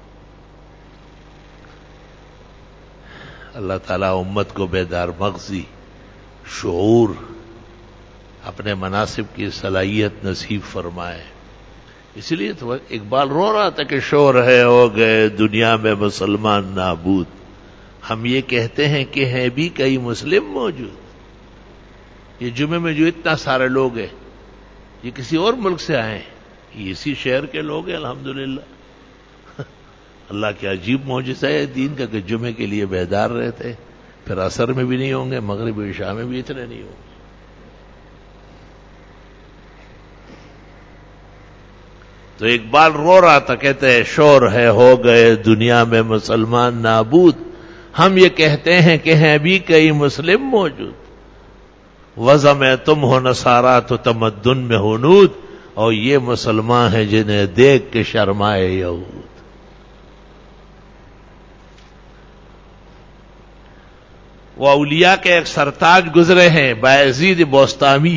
اللہ تعالیٰ امت کو بیدار مغزی، شعور، اپنے مناسب کی صلاحیت نصیب فرمائے۔ اس لیے تو اقبال رو رہا تھا کہ شور ہے ہو گئے دنیا میں مسلمان نابود، ہم یہ کہتے ہیں کہ ہیں بھی کئی مسلم موجود۔ یہ جمعے میں جو اتنا سارے لوگ ہیں یہ کسی اور ملک سے آئے ہیں، یہ اسی شہر کے لوگ ہیں الحمدللہ۔ اللہ کے عجیب معجزہ ہے دین کا کہ جمعے کے لیے بیدار رہتے، پھر عصر میں بھی نہیں ہوں گے، مغرب و عشاء میں بھی اتنے نہیں ہوں گے۔ تو اقبال رو رہا تھا، کہتے ہیں شور ہے ہو گئے دنیا میں مسلمان نابود، ہم یہ کہتے ہیں کہ ہیں بھی کئی مسلم موجود۔ وضع میں تم ہو نصارا تو تمدن میں ہنود، اور یہ مسلمان ہیں جنہیں دیکھ کے شرمائے یہود۔ وہ اولیاء کے ایک سرتاج گزرے ہیں بایزید بوستامی،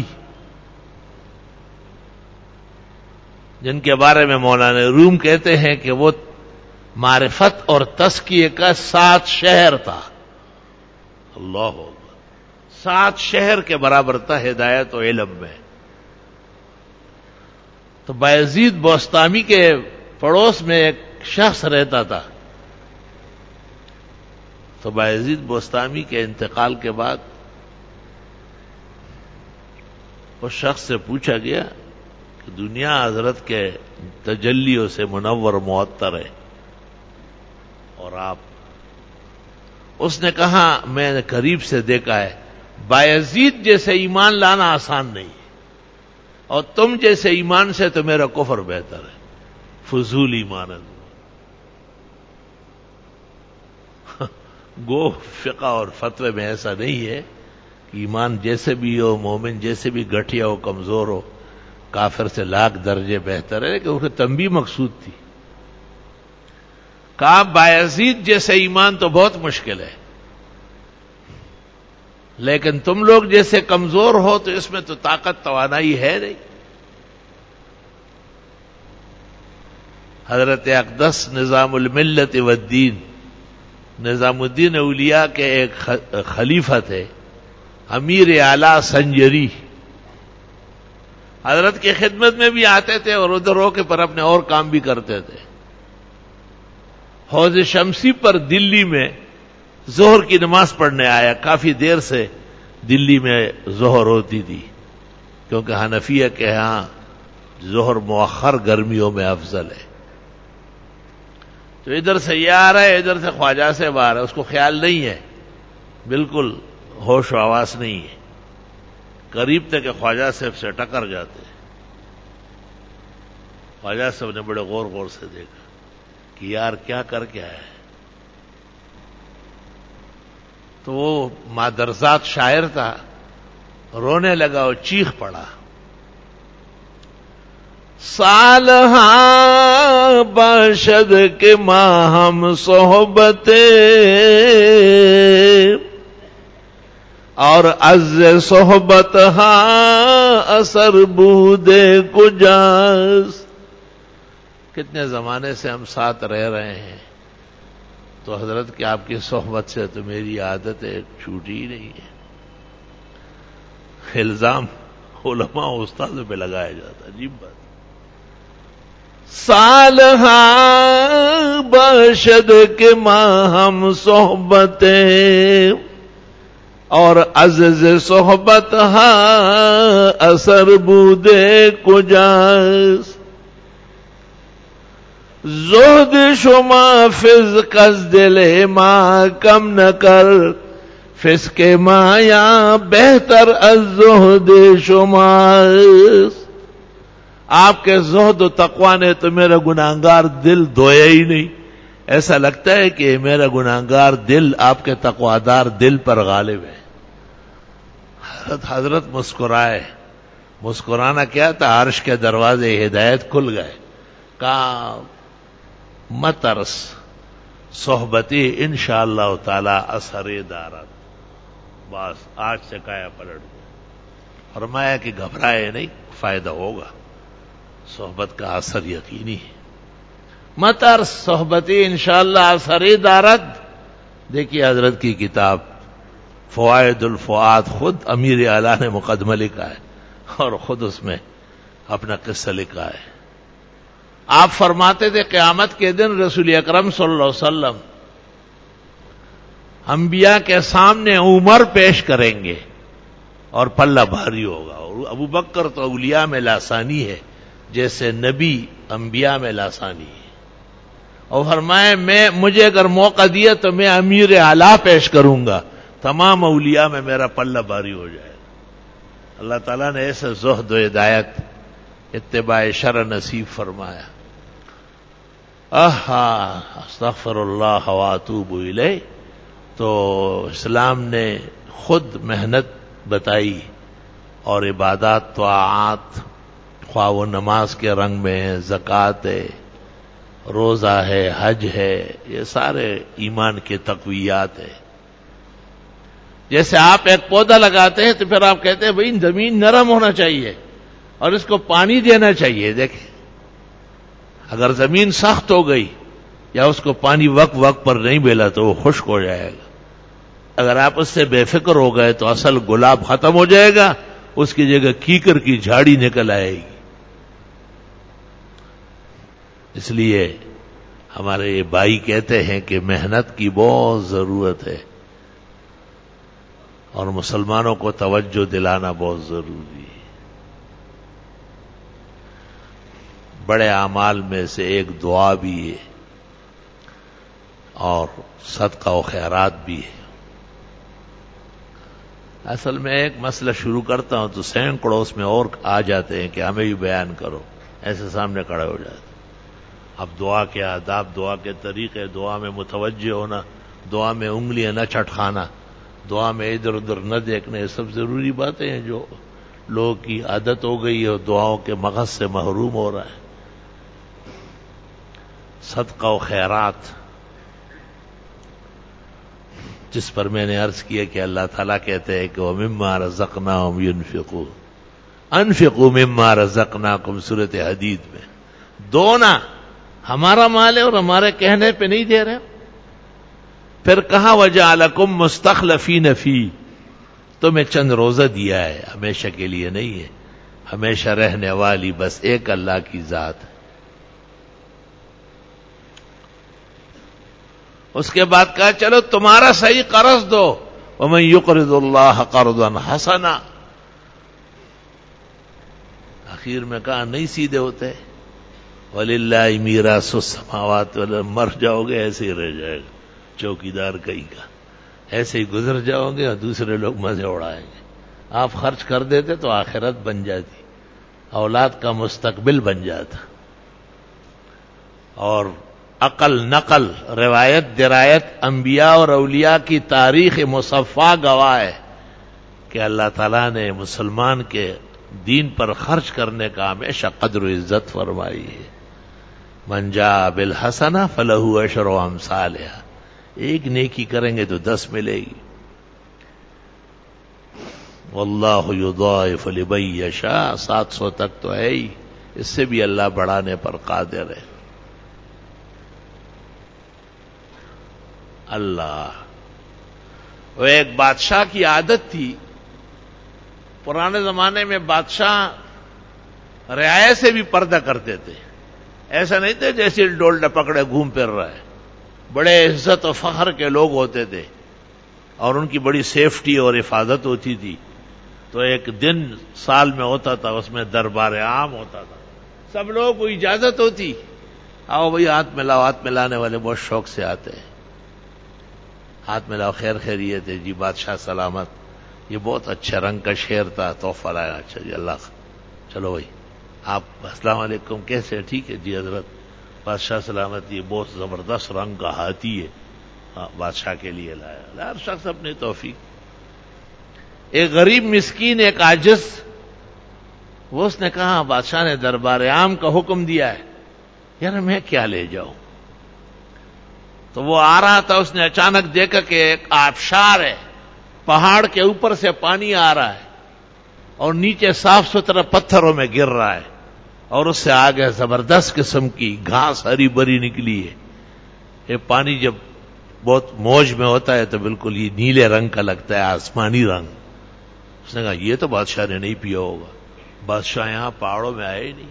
جن کے بارے میں مولانا روم کہتے ہیں کہ وہ معرفت اور تزکیے کا سات شہر تھا۔ اللہ اکبر، سات شہر کے برابر تھا ہدایت و علم میں۔ تو بایزید بوستامی کے پڑوس میں ایک شخص رہتا تھا، تو بایزید بوستامی کے انتقال کے بعد اس شخص سے پوچھا گیا کہ دنیا حضرت کے تجلیوں سے منور معطر ہے، اور آپ. اس نے کہا میں نے قریب سے دیکھا ہے بایزید جیسے ایمان لانا آسان نہیں ہے، اور تم جیسے ایمان سے تو میرا کفر بہتر ہے. فضول ایمان ہے. گو فقہ اور فتوے میں ایسا نہیں ہے کہ ایمان جیسے بھی ہو، مومن جیسے بھی گٹھیا ہو، کمزور ہو، کافر سے لاکھ درجے بہتر ہے، کہ اسے تنبیہ مقصود تھی. کہا بایزید جیسے ایمان تو بہت مشکل ہے، لیکن تم لوگ جیسے کمزور ہو تو اس میں تو طاقت توانائی ہے نہیں. حضرت اقدس نظام الملت والدین، نظام الدین اولیاء کے ایک خلیفہ تھے، امیر اعلی سنجری. حضرت کی خدمت میں بھی آتے تھے اور ادھر ہو کے پر اپنے اور کام بھی کرتے تھے. حوض شمسی پر دلی میں ظہر کی نماز پڑھنے آیا. کافی دیر سے دلی میں ظہر ہوتی تھی، کیونکہ حنفیہ کے ہاں ظہر مؤخر گرمیوں میں افضل ہے. تو ادھر سے یہ آ رہا ہے، ادھر سے خواجہ سے آ رہا ہے، اس کو خیال نہیں ہے، بالکل ہوش و حواس نہیں ہے. قریب تک کہ خواجہ صاحب سے ٹکر جاتے. خواجہ صاحب نے بڑے غور غور سے دیکھا کہ یار کیا کر کے آیا ہے. تو وہ مادرزاد شاعر تھا، رونے لگا اور چیخ پڑا، سالہاں باشد کے ماں ہم صحبتیں، اور از صحبت ہاں اثر بودے کجاس. کتنے زمانے سے ہم ساتھ رہ رہے ہیں، تو حضرت کی آپ کی صحبت سے تو میری عادت ہے چھوٹی ہی نہیں ہے. الزام علماء و استادوں پہ لگایا جاتا. عجیب بات. سالہاں باشد کے ماں ہم صحبتیں، اور عزز صحبت ہاں اثر بودے کجاس. زہد شما فز کز دل ماں کم نہ کر، فز کے ماں یا بہتر از زہد شماس. آپ کے زہد و تقوی نے تو میرا گناہگار دل دھویا ہی نہیں. ایسا لگتا ہے کہ میرا گناہگار دل آپ کے تقویدار دل پر غالب ہے. حضرت حضرت مسکرائے. مسکرانا کیا تھا، عرش کے دروازے ہدایت کھل گئے. کہا مترس صحبتی انشاءاللہ تعالی اثر دارت. بس آج سے کایا پلٹ گیا. فرمایا کہ گھبرائے نہیں، فائدہ ہوگا، صحبت کا اثر یقینی ہے. مترس صحبتی انشاءاللہ اثر دارت. دیکھیے حضرت کی کتاب فوائد الفؤاد، خود امیر اعلیٰ نے مقدمہ لکھا ہے اور خود اس میں اپنا قصہ لکھا ہے. آپ فرماتے تھے قیامت کے دن رسول اکرم صلی اللہ علیہ وسلم انبیاء کے سامنے عمر پیش کریں گے اور پلہ بھاری ہوگا. اور ابو بکر تو اولیاء میں لاسانی ہے، جیسے نبی انبیاء میں لاسانی ہے. اور فرمائے میں مجھے اگر موقع دیا تو میں امیر اعلیٰ پیش کروں گا، تمام اولیاء میں میرا پلہ بھاری ہو جائے گا. اللہ تعالیٰ نے ایسے زہد و ہدایت اتباع شرع نصیب فرمایا. آہا استغفر اللہ واتوب الیہ. تو اسلام نے خود محنت بتائی، اور عبادات طاعات، خواہ وہ نماز کے رنگ میں ہے، زکوٰۃ ہے، روزہ ہے، حج ہے، یہ سارے ایمان کے تقویات ہیں. جیسے آپ ایک پودا لگاتے ہیں تو پھر آپ کہتے ہیں بھئی زمین نرم ہونا چاہیے اور اس کو پانی دینا چاہیے. دیکھیں اگر زمین سخت ہو گئی یا اس کو پانی وقت وقت پر نہیں ملا تو وہ خشک ہو جائے گا. اگر آپ اس سے بے فکر ہو گئے تو اصل گلاب ختم ہو جائے گا، اس کی جگہ کیکر کی جھاڑی نکل آئے گی. اس لیے ہمارے یہ بھائی کہتے ہیں کہ محنت کی بہت ضرورت ہے اور مسلمانوں کو توجہ دلانا بہت ضروری ہے. بڑے اعمال میں سے ایک دعا بھی ہے. اور صدقہ و خیرات بھی ہے۔ اصل میں ایک مسئلہ شروع کرتا ہوں تو سینکڑوں اس میں اور آ جاتے ہیں کہ ہمیں بھی بیان کرو، ایسے سامنے کھڑے ہو جاتے۔ اب دعا کے آداب، دعا کے طریقے، دعا میں متوجہ ہونا، دعا میں انگلیاں نہ چٹکانا، دعا میں ادھر ادھر نہ دیکھنا، یہ سب ضروری باتیں ہیں جو لوگوں کی عادت ہو گئی ہے اور دعاؤں کے مغز سے محروم ہو رہا ہے۔ صدقہ و خیرات، جس پر میں نے عرض کیا کہ اللہ تعالیٰ کہتے ہیں کہ وَمِمَّا رَزَقْنَاهُمْ يُنْفِقُونَ، انفقوا مما رزقناکم، سورۃ حدید میں دونا ہمارا مال ہے اور ہمارے کہنے پہ نہیں دے رہے۔ پھر کہا وَجَعَلَكُمْ مُسْتَخْلَفِينَ فِيهِ، تمہیں چند روزہ دیا ہے، ہمیشہ کے لیے نہیں ہے، ہمیشہ رہنے والی بس ایک اللہ کی ذات ہے۔ اس کے بعد کہا چلو تمہارا صحیح قرض دو، وَمَن يُقْرِضُ اللَّهَ قَرْضًا حَسَنًا، آخر میں کہا نہیں سیدھے ہوتے، وَلِلَّهِ مِيرَاثُ السَّمَاوَاتِ وَالْأَرْضِ، مر جاؤ گے ایسے ہی رہ جائے گا، چوکیدار کہیں کا، ایسے ہی گزر جاؤ گے اور دوسرے لوگ مزے اڑائیں گے۔ آپ خرچ کر دیتے تو آخرت بن جاتی، اولاد کا مستقبل بن جاتا۔ اور عقل نقل، روایت درایت، انبیاء اور اولیاء کی تاریخ مصفا گواہ ہے کہ اللہ تعالیٰ نے مسلمان کے دین پر خرچ کرنے کا ہمیشہ قدر و عزت فرمائی ہے۔ من جاء بالحسنہ فلہ عشر امثالہا، ایک نیکی کریں گے تو دس ملے گی۔ واللہ یضاعف لمن یشاء، سات سو تک تو ہے ہی، اس سے بھی اللہ بڑھانے پر قادر ہے۔ اللہ، وہ ایک بادشاہ کی عادت تھی، پرانے زمانے میں بادشاہ رعایا سے بھی پردہ کرتے تھے، ایسا نہیں تھے جیسے ڈول ڈپکڑے گھوم پھر رہا ہے، بڑے عزت و فخر کے لوگ ہوتے تھے اور ان کی بڑی سیفٹی اور حفاظت ہوتی تھی۔ تو ایک دن سال میں ہوتا تھا، اس میں دربار عام ہوتا تھا، سب لوگوں کو اجازت ہوتی، آؤ بھائی ہاتھ ملاؤ، ہاتھ ملانے والے بہت شوق سے آتے ہیں، ہاتھ ملاؤ، خیر خیریت ہے جی، بادشاہ سلامت، یہ بہت اچھا رنگ کا شعر تھا، تحفہ لایا، اچھا جی اللہ، چلو بھائی آپ السلام علیکم، کیسے؟ ٹھیک ہے جی حضرت، بادشاہ سلامت، یہ بہت زبردست رنگ کا ہاتھی ہے، ہاں بادشاہ کے لیے لایا، ہر شخص اپنی توفیق۔ ایک غریب مسکین، ایک عاجز، وہ اس نے کہا بادشاہ نے دربار عام کا حکم دیا ہے، یار میں کیا لے جاؤں؟ تو وہ آ رہا تھا، اس نے اچانک دیکھا کہ ایک آبشار ہے، پہاڑ کے اوپر سے پانی آ رہا ہے اور نیچے صاف ستھرا پتھروں میں گر رہا ہے، اور اس سے آگے زبردست قسم کی گھاس ہری بری نکلی ہے۔ یہ پانی جب بہت موج میں ہوتا ہے تو بالکل یہ نیلے رنگ کا لگتا ہے، آسمانی رنگ۔ اس نے کہا یہ تو بادشاہ نے نہیں پیا ہوگا، بادشاہ یہاں پہاڑوں میں آئے ہی نہیں۔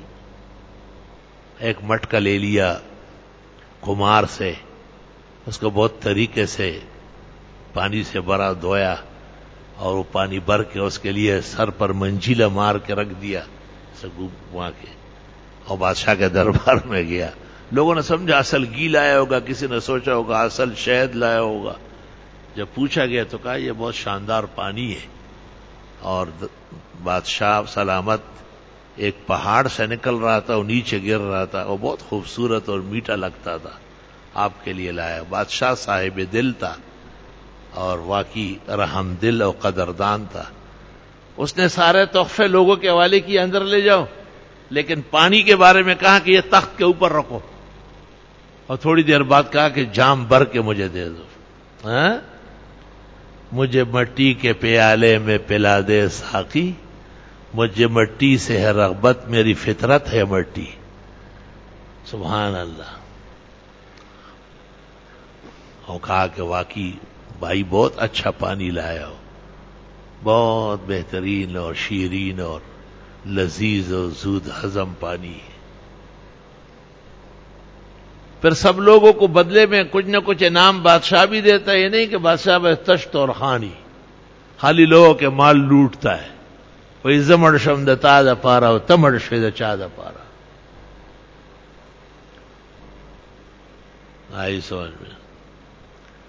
ایک مٹکا لے لیا کمار سے، اس کو بہت طریقے سے پانی سے بھرا، دھویا، اور وہ پانی بھر کے اس کے لیے سر پر منجیلا مار کے رکھ دیا، وہاں کے، اور بادشاہ کے دربار میں گیا۔ لوگوں نے سمجھا اصل گھی لایا ہوگا، کسی نے سوچا ہوگا اصل شہد لایا ہوگا۔ جب پوچھا گیا تو کہا یہ بہت شاندار پانی ہے، اور بادشاہ سلامت ایک پہاڑ سے نکل رہا تھا، وہ نیچے گر رہا تھا، وہ بہت خوبصورت اور میٹھا لگتا تھا، آپ کے لیے لایا۔ بادشاہ صاحب دل تھا اور واقعی رحم دل اور قدردان تھا۔ اس نے سارے تحفے لوگوں کے حوالے کیے، اندر لے جاؤ، لیکن پانی کے بارے میں کہا کہ یہ تخت کے اوپر رکھو، اور تھوڑی دیر بعد کہا کہ جام بھر کے مجھے دے دو، ہاں مجھے مٹی کے پیالے میں پلا دے ساقی، مجھے مٹی سے ہے رغبت، میری فطرت ہے مٹی۔ سبحان اللہ۔ اور کہا کہ واقعی بھائی بہت اچھا پانی لایا ہو، بہت بہترین اور شیرین اور لذیذ اور زود ہضم پانی ہے۔ پھر سب لوگوں کو بدلے میں کچھ نہ کچھ انعام بادشاہ بھی دیتا ہے، یہ نہیں کہ بادشاہ بس تشت اور خانی خالی لوگوں کے مال لوٹتا ہے، کوئی زمڑ شم د تا د پارا ہو تمڑ شے د چا د پارا، آئی سمجھ میں۔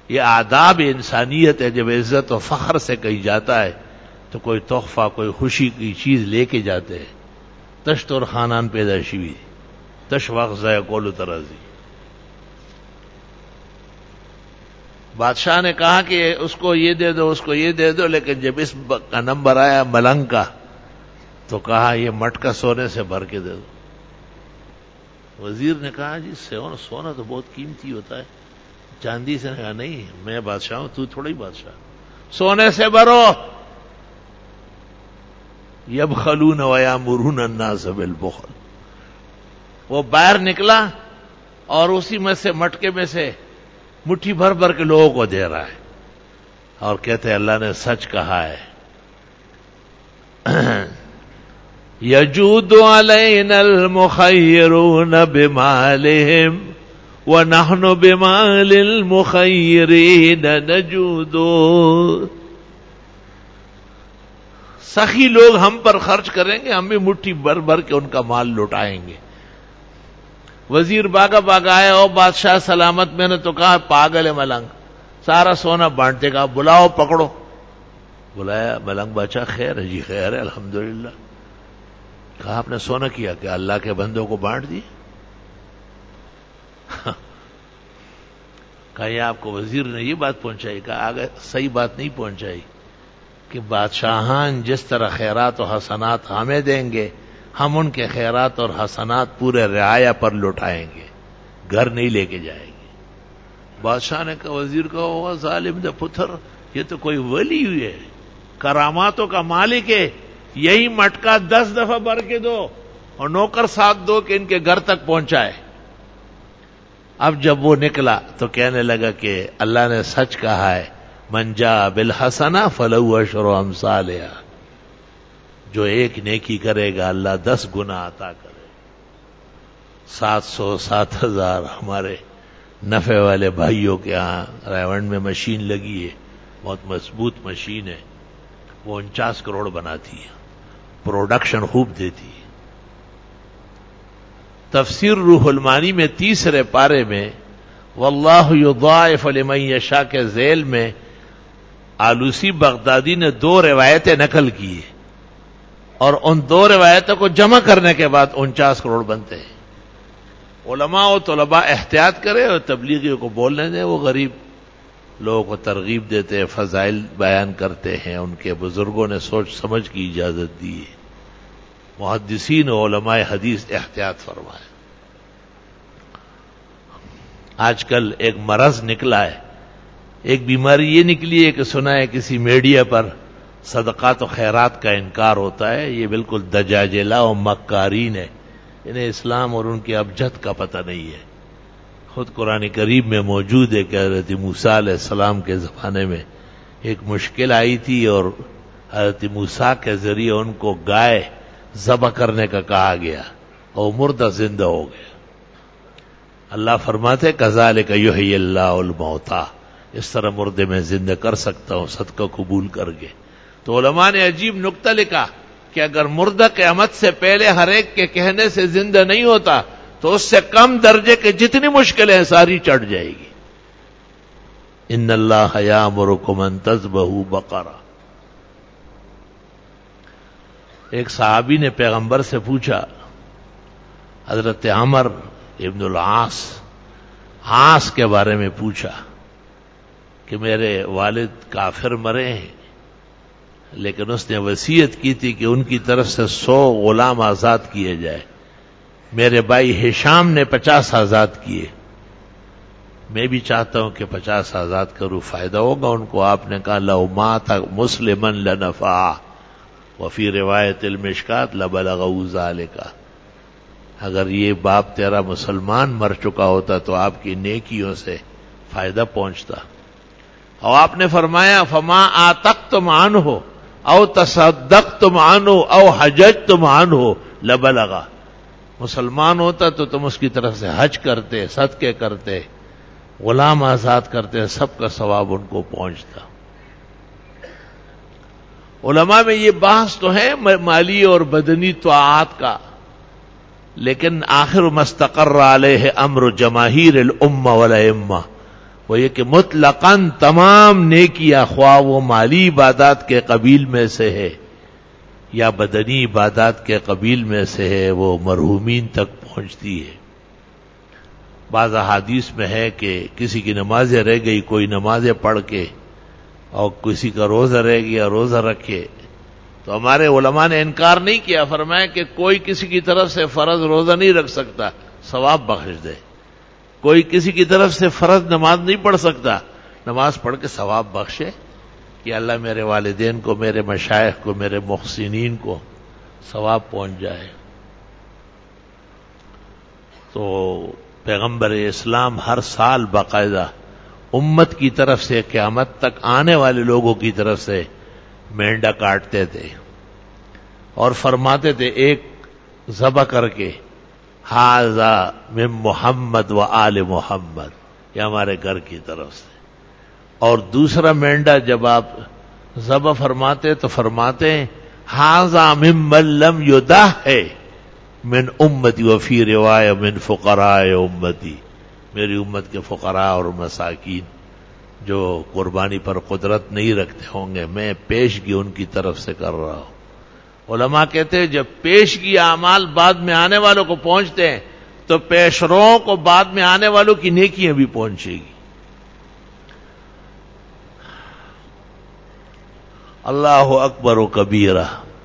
یہ آداب انسانیت ہے. جب عزت و فخر سے کہیں جاتا ہے تو کوئی تحفہ کوئی خوشی کی چیز لے کے جاتے ہیں. تشت اور خانان پیدا شوی تش وقت ضائع کولو ترازی. بادشاہ نے کہا کہ اس کو یہ دے دو اس کو یہ دے دو، لیکن جب اس کا نمبر آیا ملنگ کا تو کہا یہ مٹکا سونے سے بھر کے دے دو. وزیر نے کہا جی سونا تو بہت قیمتی ہوتا ہے، چاندی سے. نے کہا نہیں، میں بادشاہ ہوں، تو تھوڑا ہی بادشاہ. سونے سے بھرو. یبخلون ویامرون الناس بالبخل. وہ باہر نکلا اور اسی میں سے مٹکے میں سے مٹھی بھر بھر کے لوگوں کو دے رہا ہے اور کہتے ہیں اللہ نے سچ کہا ہے. یجود علینا المخیرون بمالہم ونحن بمال المخیرین نجود. سخی لوگ ہم پر خرچ کریں گے، ہم بھی مٹھی بھر بھر کے ان کا مال لوٹائیں گے. وزیر باغا باغا آئے، او بادشاہ سلامت. میں نے تو کہا پاگل ہے ملنگ، سارا سونا بانٹے گا، بلاؤ پکڑو. بلایا ملنگ بادشاہ. خیر ہے جی خیر ہے الحمدللہ. کہا آپ نے سونا کیا کہ اللہ کے بندوں کو بانٹ دی. کہا یہ آپ کو وزیر نے یہ بات پہنچائی. کہا آگے صحیح بات نہیں پہنچائی کہ بادشاہان جس طرح خیرات و حسنات ہمیں دیں گے، ہم ان کے خیرات اور حسنات پورے رعایا پر لوٹائیں گے، گھر نہیں لے کے جائیں گے. بادشاہ نے کہا وزیر کو، وہ ظالم دے پتھر، یہ تو کوئی ولی ہوئی ہے، کراماتوں کا مالک ہے. یہی مٹکا دس دفعہ بھر کے دو اور نوکر ساتھ دو کہ ان کے گھر تک پہنچائے. اب جب وہ نکلا تو کہنے لگا کہ اللہ نے سچ کہا ہے، من جاء بالحسنہ فلہ عشر امثالھا. جو ایک نیکی کرے گا اللہ دس گنا عطا کرے. سات سو سات ہزار ہمارے نفع والے بھائیوں کے ہاں ریونڈ میں مشین لگی ہے، بہت مضبوط مشین ہے، وہ انچاس کروڑ بناتی ہے، پروڈکشن خوب دیتی ہے. تفسیر روح المعانی میں تیسرے پارے میں واللہ یضاعف لمن یشاء کے ذیل میں آلوسی بغدادی نے دو روایتیں نقل کی اور ان دو روایتوں کو جمع کرنے کے بعد انچاس کروڑ بنتے ہیں. علماء و طلباء احتیاط کرے اور تبلیغیوں کو بولنے دیں. وہ غریب لوگوں کو ترغیب دیتے ہیں، فضائل بیان کرتے ہیں. ان کے بزرگوں نے سوچ سمجھ کی اجازت دی ہے. محدثین و علماء حدیث احتیاط فرمائے. آج کل ایک مرض نکلا ہے، ایک بیماری یہ نکلی ہے کہ سنا ہے کسی میڈیا پر صدقات و خیرات کا انکار ہوتا ہے. یہ بالکل دجاجلہ و مکارین ہے. انہیں اسلام اور ان کے ابجد کا پتہ نہیں ہے. خود قرآن کریم میں موجود ہے کہ حضرت موسیٰ علیہ السلام کے زمانے میں ایک مشکل آئی تھی اور حضرت موسیٰ کے ذریعے ان کو گائے ذبح کرنے کا کہا گیا اور مردہ زندہ ہو گیا. اللہ فرماتے کذالک یحیی اللہ الموتیٰ، اس طرح مردے میں زندہ کر سکتا ہوں صدقہ قبول کر کے. تو علماء نے عجیب نکتہ لکھا کہ اگر مردہ قیامت سے پہلے ہر ایک کے کہنے سے زندہ نہیں ہوتا تو اس سے کم درجے کے جتنی مشکلیں ساری چڑھ جائے گی. ان اللہ یامرکم ان تذبحوا بقرہ. ایک صحابی نے پیغمبر سے پوچھا، حضرت عمر ابن العاص عاص کے بارے میں پوچھا کہ میرے والد کافر مرے ہیں لیکن اس نے وصیت کی تھی کہ ان کی طرف سے سو غلام آزاد کیے جائے. میرے بھائی ہشام نے پچاس آزاد کیے، میں بھی چاہتا ہوں کہ پچاس آزاد کروں، فائدہ ہوگا ان کو. آپ نے کہا لو مات مسلما لنفعہ وفی روایت المشکات لبلغوا ذلک. اگر یہ باپ تیرا مسلمان مر چکا ہوتا تو آپ کی نیکیوں سے فائدہ پہنچتا. اور آپ نے فرمایا فما آتقتم عنہ او تصدقتم عنہ او حججتم عنہ لبلغا. مسلمان ہوتا تو تم اس کی طرف سے حج کرتے، صدقے کرتے، غلام آزاد کرتے، سب کا ثواب ان کو پہنچتا. علماء میں یہ بحث تو ہے مالی اور بدنی طاعات کا، لیکن آخر مستقر علیہ امر جماہیر الامہ والائمہ، وہ یہ کہ مطلقاً تمام نیکیاں خواہ وہ مالی عبادات کے قبیل میں سے ہے یا بدنی عبادات کے قبیل میں سے ہے، وہ مرحومین تک پہنچتی ہے۔ بعض احادیث میں ہے کہ کسی کی نمازیں رہ گئی، کوئی نمازیں پڑھ کے، اور کسی کا روزہ رہ گیا روزہ رکھے، تو ہمارے علماء نے انکار نہیں کیا، فرمایا کہ کوئی کسی کی طرف سے فرض روزہ نہیں رکھ سکتا، ثواب بخش دے۔ کوئی کسی کی طرف سے فرض نماز نہیں پڑھ سکتا، نماز پڑھ کے ثواب بخشے کہ اللہ میرے والدین کو، میرے مشائخ کو، میرے محسنین کو ثواب پہنچ جائے۔ تو پیغمبر اسلام ہر سال باقاعدہ امت کی طرف سے قیامت تک آنے والے لوگوں کی طرف سے مینڈا کاٹتے تھے اور فرماتے تھے ایک ذبح کر کے، ھذا من محمد و آل محمد، یہ ہمارے گھر کی طرف سے، اور دوسرا مینڈا جب آپ ذبح فرماتے تو فرماتے ہیں ھذا ممن لم یضحی من امتی وفی روایہ من فقراء امتی، میری امت کے فقراء اور مساکین جو قربانی پر قدرت نہیں رکھتے ہوں گے، میں پیشگی ان کی طرف سے کر رہا ہوں۔ علماء کہتے ہیں جب پیشگی اعمال بعد میں آنے والوں کو پہنچتے ہیں تو پیشروؤں کو بعد میں آنے والوں کی نیکیاں بھی پہنچے گی۔ اللہ اکبر و کبیرہ۔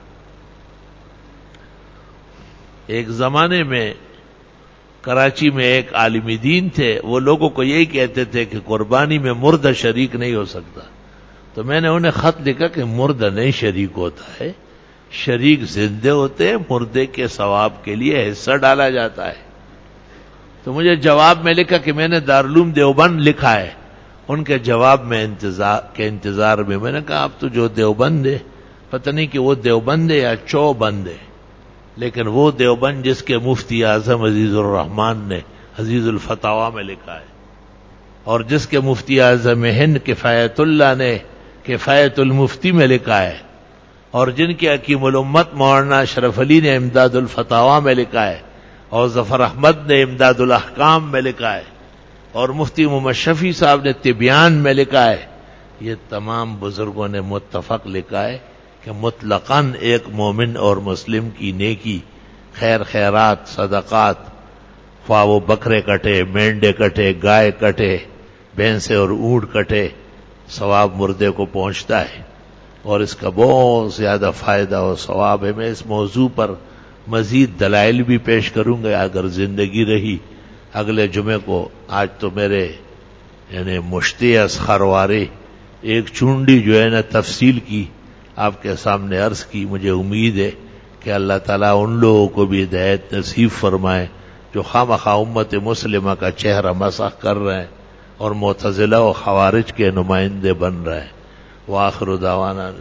ایک زمانے میں کراچی میں ایک عالم دین تھے، وہ لوگوں کو یہی کہتے تھے کہ قربانی میں مردہ شریک نہیں ہو سکتا، تو میں نے انہیں خط لکھا کہ مردہ نہیں شریک ہوتا ہے، شریک زندے ہوتے ہیں، مردے کے ثواب کے لیے حصہ ڈالا جاتا ہے۔ تو مجھے جواب میں لکھا کہ میں نے دارالعلوم دیوبند لکھا ہے، ان کے جواب میں انتظار کے انتظار میں میں نے کہا اب تو جو دیوبند ہے، پتہ نہیں کہ وہ دیوبند ہے یا چوبند ہے، لیکن وہ دیوبند جس کے مفتی اعظم عزیز الرحمان نے عزیز الفتاوی میں لکھا ہے، اور جس کے مفتی اعظم ہند کفایت اللہ نے کفایت المفتی میں لکھا ہے، اور جن کے حکیم الامت مولانا اشرف علی نے امداد الفتاوی میں لکھا ہے، اور ظفر احمد نے امداد الاحکام میں لکھا ہے، اور مفتی محمد شفیع صاحب نے تبیان میں لکھا ہے، یہ تمام بزرگوں نے متفق لکھا ہے کہ مطلقاً ایک مومن اور مسلم کی نیکی، خیر خیرات، صدقات، خواہ وہ بکرے کٹے، مینڈے کٹے، گائے کٹے، بھینسے اور اونٹ کٹے، ثواب مردے کو پہنچتا ہے، اور اس کا بہت زیادہ فائدہ اور ثواب ہے۔ میں اس موضوع پر مزید دلائل بھی پیش کروں گا اگر زندگی رہی اگلے جمعے کو۔ آج تو میرے یعنی مشتی اسخروارے ایک چونڈی جو ہے نا تفصیل کی آپ کے سامنے عرض کی، مجھے امید ہے کہ اللہ تعالیٰ ان لوگوں کو بھی ہدایت نصیب فرمائے جو خواہ امت مسلمہ کا چہرہ مسخ کر رہے ہیں اور معتزلہ و خوارج کے نمائندے بن رہے ہیں۔ وآخر دعوانا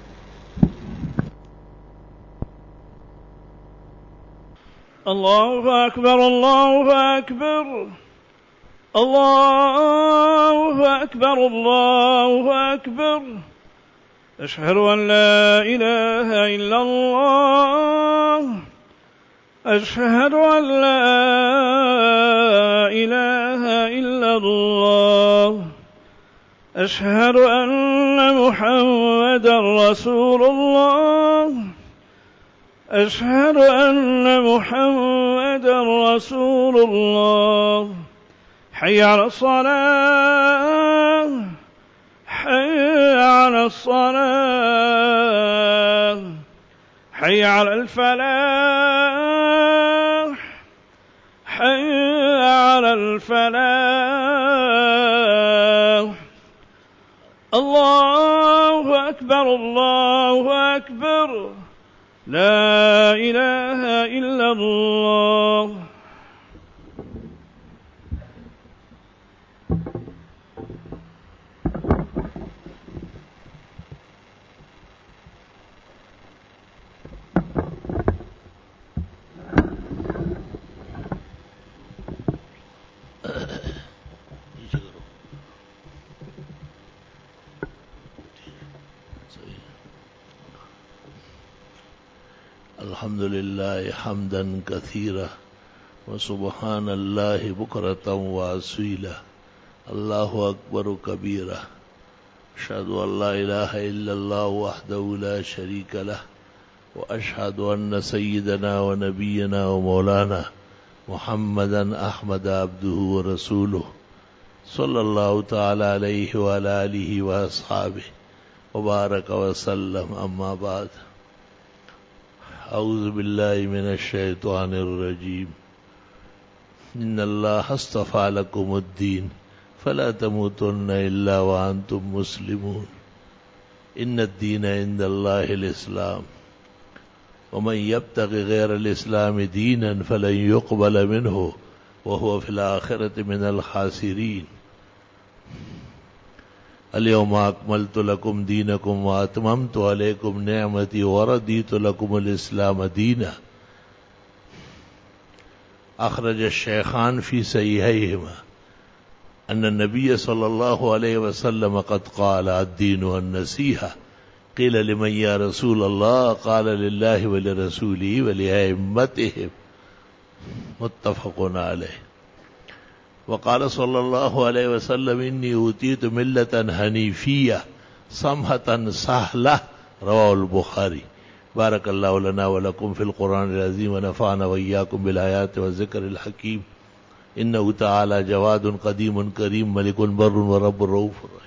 اللہ اکبر اللہ اکبر اللہ اکبر اللہ اکبر اشہد ان لا الہ الا اللہ اشہد ان لا الہ الا اللہ اشہد ان محمد رسول اللہ اشہد ان محمد رسول اللہ حی علی الصلاة حی علی الصلاة حی علی الفلاح حی علی الفلاح اللہ اکبر اللہ اکبر لا الہ الا اللہ۔ الحمد للہ حمدا کثیرا وسبحان اللہ بکرۃ واصیلا اللہ اکبر کبیرہ اشہد ان لا الہ الا اللہ وحدہ لا شریک لہ واشہد ان سیدنا ونبینا ومولانا محمدا احمد عبدہ ورسولہ صلی اللہ تعالی علیہ وعلی آلہ واصحابہ وبارک وسلم. اما بعد اعوذ باللہ من الشیطان الرجیم. ان اللہ اصطفى لکم الدین فلا تموتن الا وانتم مسلمون. ان الدین عند اللہ الاسلام ومن يبتغ غیر الاسلام دینا فلن يقبل منه وهو في الآخرة من الخاسرین. اليوم اکملت لکم دینکم واتممت علیکم نعمتی ورضیت لکم الاسلام دینا. اخرج الشیخان فی صحیحیہما ان النبی صلی اللہ علیہ وسلم قد قال الدین النصیحہ. قیل لمن یا رسول اللہ قال للہ ولرسولہ ولأئمتہم. متفق علیہ. وقال صلی اللہ علیہ وسلم انی اوتیت ملتا حنیفیہ سمحتا سہلہ. رواہ البخاری. بارک اللہ لنا ولکم فی القرآن العظیم ونفعنا وإیاکم بالآیات والذکر الحکیم. انہ تعالی جواد قدیم کریم ملک بر ورب رؤوف الرحیم.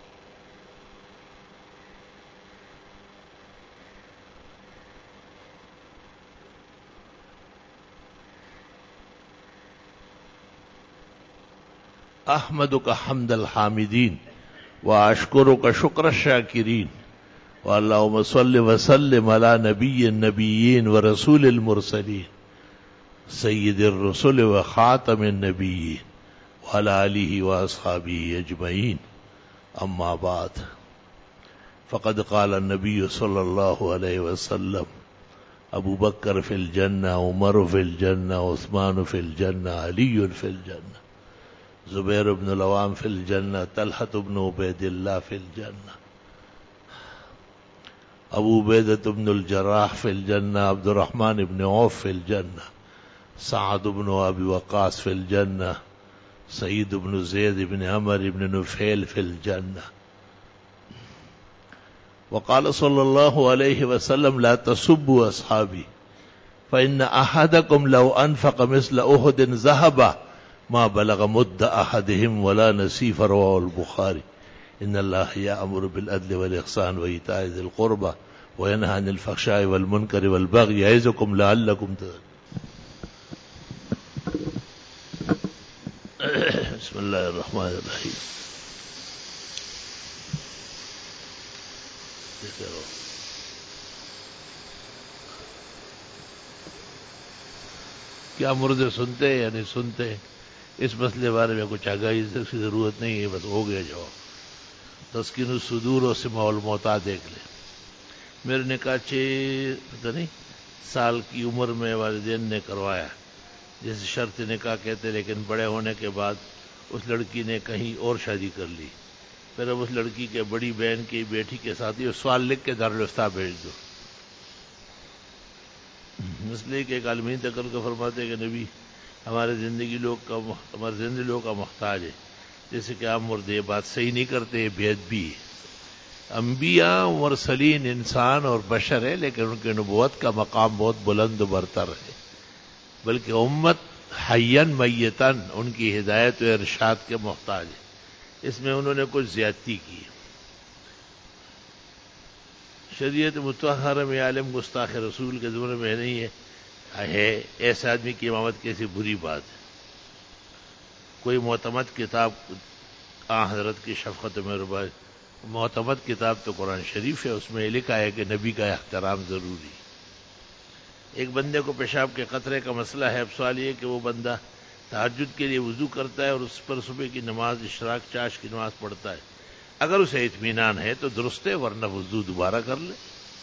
احمدک حمد الحامدین واشکرک شکر الشاکرین. واللہم صل وسلم علی نبی النبیین ورسول المرسلین سید الرسل وخاتم النبیین وعلی آلہ واصحابہ اجمعین. اما بعد فقد قال النبی صلی اللہ علیہ وسلم ابو بکر فی الجنہ عمر فی الجنہ عثمان فی الجنہ علی فی الجنہ زبیر بن العوام فی الجنہ طلحۃ بن عبید اللہ فی الجنہ ابو عبیدۃ بن الجراح فی الجنہ عبد الرحمن بن عوف فی الجنہ سعد بن ابی وقاص فی الجنہ سعید بن زید بن عمر بن نفیل فی الجنہ. وقال صلی اللہ علیہ وسلم لا تسبوا اصحابی فإن أحدكم لو أنفق مثل أحد ذهبا ما بلغ مد احدهم ولا نصیف. رواه البخاری. ان اللہ یأمر بالعدل والاحسان وایتاء ذی القربى وینہی عن الفحشاء والمنکر والبغی یعظکم لعلکم تذکرون. بسم اللہ الرحمن الرحیم. کیا مردے سنتے ہیں یا نہیں سنتے؟ اس مسئلے بارے میں کچھ آگاہی کی ضرورت نہیں ہے. بس ہو گیا جواب. تسکین الصدور اور سماع الموتیٰ دیکھ لیں. میرے نکاح چھ پتہ نہیں سال کی عمر میں والدین نے کروایا، جیسے شرط نکاح کہتے، لیکن بڑے ہونے کے بعد اس لڑکی نے کہیں اور شادی کر لی. پھر اب اس لڑکی کے بڑی بہن کی بیٹی کے ساتھ یہ سوال لکھ کے دارالفتہ بھیج دو. اس لیے کہ ایک عالمین تکر کو فرماتے کہ نبی ہمارے زندگی لوگ کا ہمارے زندگی لوگ کا محتاج ہے. جیسے کہ آپ مردے بات صحیح نہیں کرتے، بے ادبی ہے. انبیاء مرسلین انسان اور بشر ہے، لیکن ان کی نبوت کا مقام بہت بلند و برتر ہے. بلکہ امت حیاً میتاً ان کی ہدایت و ارشاد کے محتاج ہے. اس میں انہوں نے کچھ زیادتی کی. شریعت مطہرہ میں عالم گستاخ رسول کے زمرے میں نہیں ہے ہے ایسے آدمی کی امامت کیسی بری بات ہے. کوئی معتمد کتاب آن حضرت کی شفقت میں ربا معتمد کتاب تو قرآن شریف ہے، اس میں لکھا ہے کہ نبی کا احترام ضروری. ایک بندے کو پیشاب کے قطرے کا مسئلہ ہے. اب سوال یہ کہ وہ بندہ تہجد کے لیے وضو کرتا ہے اور اس پر صبح کی نماز اشراق چاش کی نماز پڑھتا ہے. اگر اسے اطمینان ہے تو درست ہے، ورنہ وضو دوبارہ کر لے.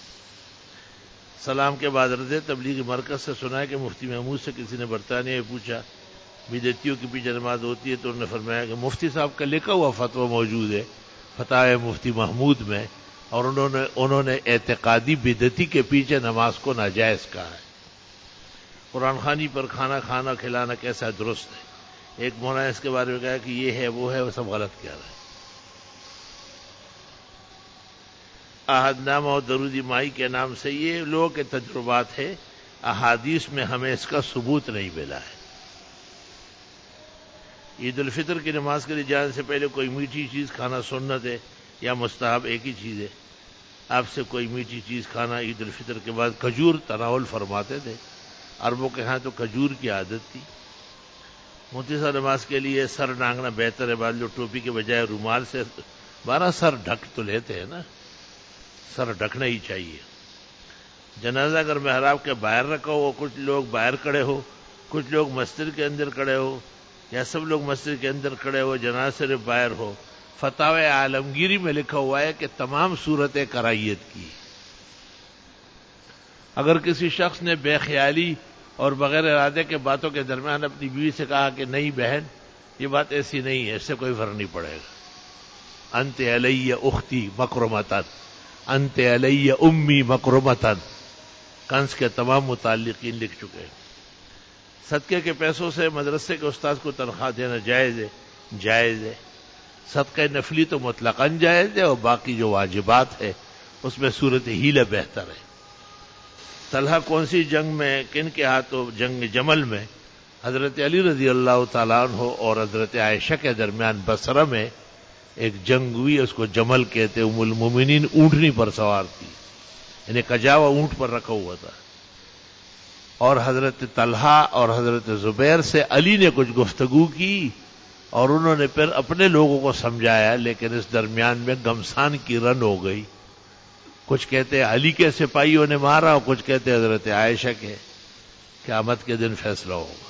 سلام کے بعد رضے تبلیغی مرکز سے سنا ہے کہ مفتی محمود سے کسی نے برطانیہ میں پوچھا بدعتیوں کے پیچھے نماز ہوتی ہے، تو انہوں نے فرمایا کہ مفتی صاحب کا لکھا ہوا فتویٰ موجود ہے فتاوی مفتی محمود میں، اور انہوں نے انہوں نے اعتقادی بدعتی کے پیچھے نماز کو ناجائز کہا ہے. قرآن خوانی پر کھانا کھانا کھلانا کیسا درست ہے؟ ایک مولانا اس کے بارے میں کہا کہ یہ ہے وہ ہے، وہ سب غلط کہہ رہے ہیں۔ عہد نامہ اور درودی مائی کے نام سے یہ لوگوں کے تجربات ہے، احادیث میں ہمیں اس کا ثبوت نہیں ملا ہے۔ عید الفطر کی نماز کے لیے جانے سے پہلے کوئی میٹھی چیز کھانا سنت ہے یا مستحب، ایک ہی چیز ہے۔ آپ سے کوئی میٹھی چیز کھانا عید الفطر کے بعد کھجور تناول فرماتے تھے، عربوں کے ہاں تو کھجور کی عادت تھی۔ مفتی صاحب نماز کے لیے سر ڈھانکنا بہتر ہے، بعض لوگ ٹوپی کے بجائے رومال سے بارہ سر ڈھک تو لیتے ہیں نا، سر ڈھکنا ہی چاہیے۔ جنازہ اگر محراب کے باہر رکھا ہو، کچھ لوگ باہر کھڑے ہو، کچھ لوگ مسجد کے اندر کھڑے ہو، یا سب لوگ مسجد کے اندر کھڑے ہو، جنازہ صرف باہر ہو، فتاوی عالمگیری میں لکھا ہوا ہے کہ تمام صورتیں کراہیت کی۔ اگر کسی شخص نے بے خیالی اور بغیر ارادے کے باتوں کے درمیان اپنی بیوی سے کہا کہ نہیں بہن یہ بات ایسی نہیں ہے، اس سے کوئی فرق نہیں پڑے گا۔ انت علی اختی مکرمتن، انت علی امی مکرمتن، کنز کے تمام متعلقین لکھ چکے ہیں۔ صدقے کے پیسوں سے مدرسے کے استاد کو تنخواہ دینا جائز ہے؟ جائز ہے۔ صدقہ نفلی تو مطلقاً جائز ہے، اور باقی جو واجبات ہے اس میں صورت ہیلہ بہتر ہے۔ طلحہ کون سی جنگ میں کن کے ہاتھوں؟ جنگ جمل میں حضرت علی رضی اللہ تعالیٰ عنہ اور حضرت عائشہ کے درمیان بصرہ میں ایک جنگ ہوئی، اس کو جمل کہتے۔ ام المومنین اونٹنی پر سوار تھی، یعنی کجاوا اونٹ پر رکھا ہوا تھا، اور حضرت طلحہ اور حضرت زبیر سے علی نے کچھ گفتگو کی اور انہوں نے پھر اپنے لوگوں کو سمجھایا، لیکن اس درمیان میں گھمسان کی رن ہو گئی۔ کچھ کہتے علی کے سپاہیوں نے مارا اور کچھ کہتے حضرت عائشہ کے۔ قیامت کے دن فیصلہ ہوگا۔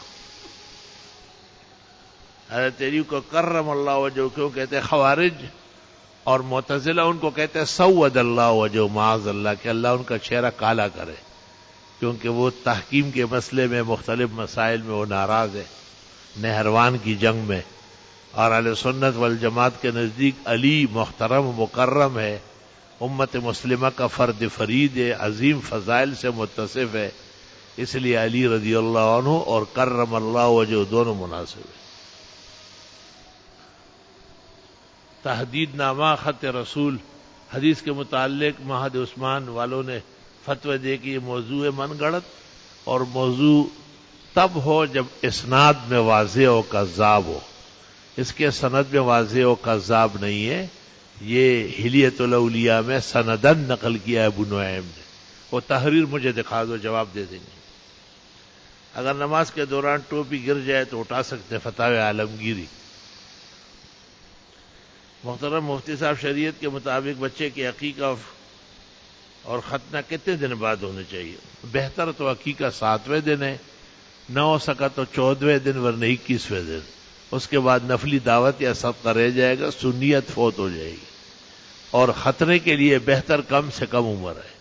حضرت علی کو کرم اللہ وجہ کیوں کہتے؟ خوارج اور معتزلہ ان کو کہتے سود اللہ وجہ، معاذ اللہ، کہ اللہ ان کا چہرہ کالا کرے، کیونکہ وہ تحکیم کے مسئلے میں مختلف مسائل میں وہ ناراض ہے، نہروان کی جنگ میں۔ اور اہل سنت والجماعت کے نزدیک علی محترم و مکرم ہے، امت مسلمہ کا فرد فرید ہے، عظیم فضائل سے متصف ہے، اس لیے علی رضی اللہ عنہ اور کرم اللہ وجہ دونوں مناسب ہیں۔ تحدید نامہ خط رسول، حدیث کے متعلق معہد عثمان والوں نے فتوی دے کہ یہ موضوع من گڑت، اور موضوع تب ہو جب اسناد میں واضح و کذاب ہو۔ اس کے سند میں واضح و کذاب نہیں ہے، یہ حلیت الاولیاء میں سندن نقل کیا ہے ابو نعیم نے۔ وہ تحریر مجھے دکھا دو، جواب دے دیں گے۔ اگر نماز کے دوران ٹوپی گر جائے تو اٹھا سکتے ہیں، فتاوی عالمگیری۔ محترم مفتی صاحب، شریعت کے مطابق بچے کی عقیقہ اور ختنہ کتنے دن بعد ہونے چاہیے؟ بہتر تو عقیقہ ساتویں دن ہے، نہ ہو سکا تو چودھویں دن، ورنہ اکیسویں دن۔ اس کے بعد نفلی دعوت یا صدقہ رہ جائے گا، سنیت فوت ہو جائے گی، اور ختنے کے لیے بہتر کم سے کم عمر ہے۔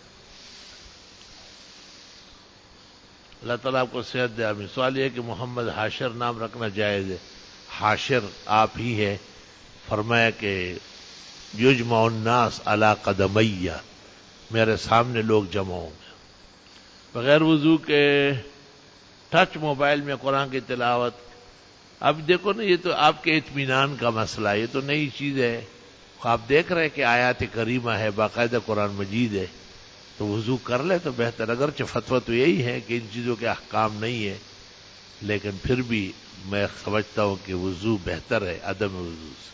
اللہ تعالیٰ آپ کو صحت دے، آمین۔ سوال یہ ہے کہ محمد حاشر نام رکھنا جائز ہے؟ حاشر آپ ہی ہے، فرمایا کہ یجمع الناس علی قدمیہ، میرے سامنے لوگ جمع ہوں گے۔ بغیر وضو کے ٹچ موبائل میں قرآن کی تلاوت، اب دیکھو نا، یہ تو آپ کے اطمینان کا مسئلہ ہے، یہ تو نئی چیز ہے۔ آپ دیکھ رہے کہ آیات کریمہ ہے، باقاعدہ قرآن مجید ہے، تو وضو کر لے تو بہتر۔ اگرچہ فتویٰ تو یہی ہے کہ ان چیزوں کے احکام نہیں ہے، لیکن پھر بھی میں سمجھتا ہوں کہ وضو بہتر ہے عدم وضو سے۔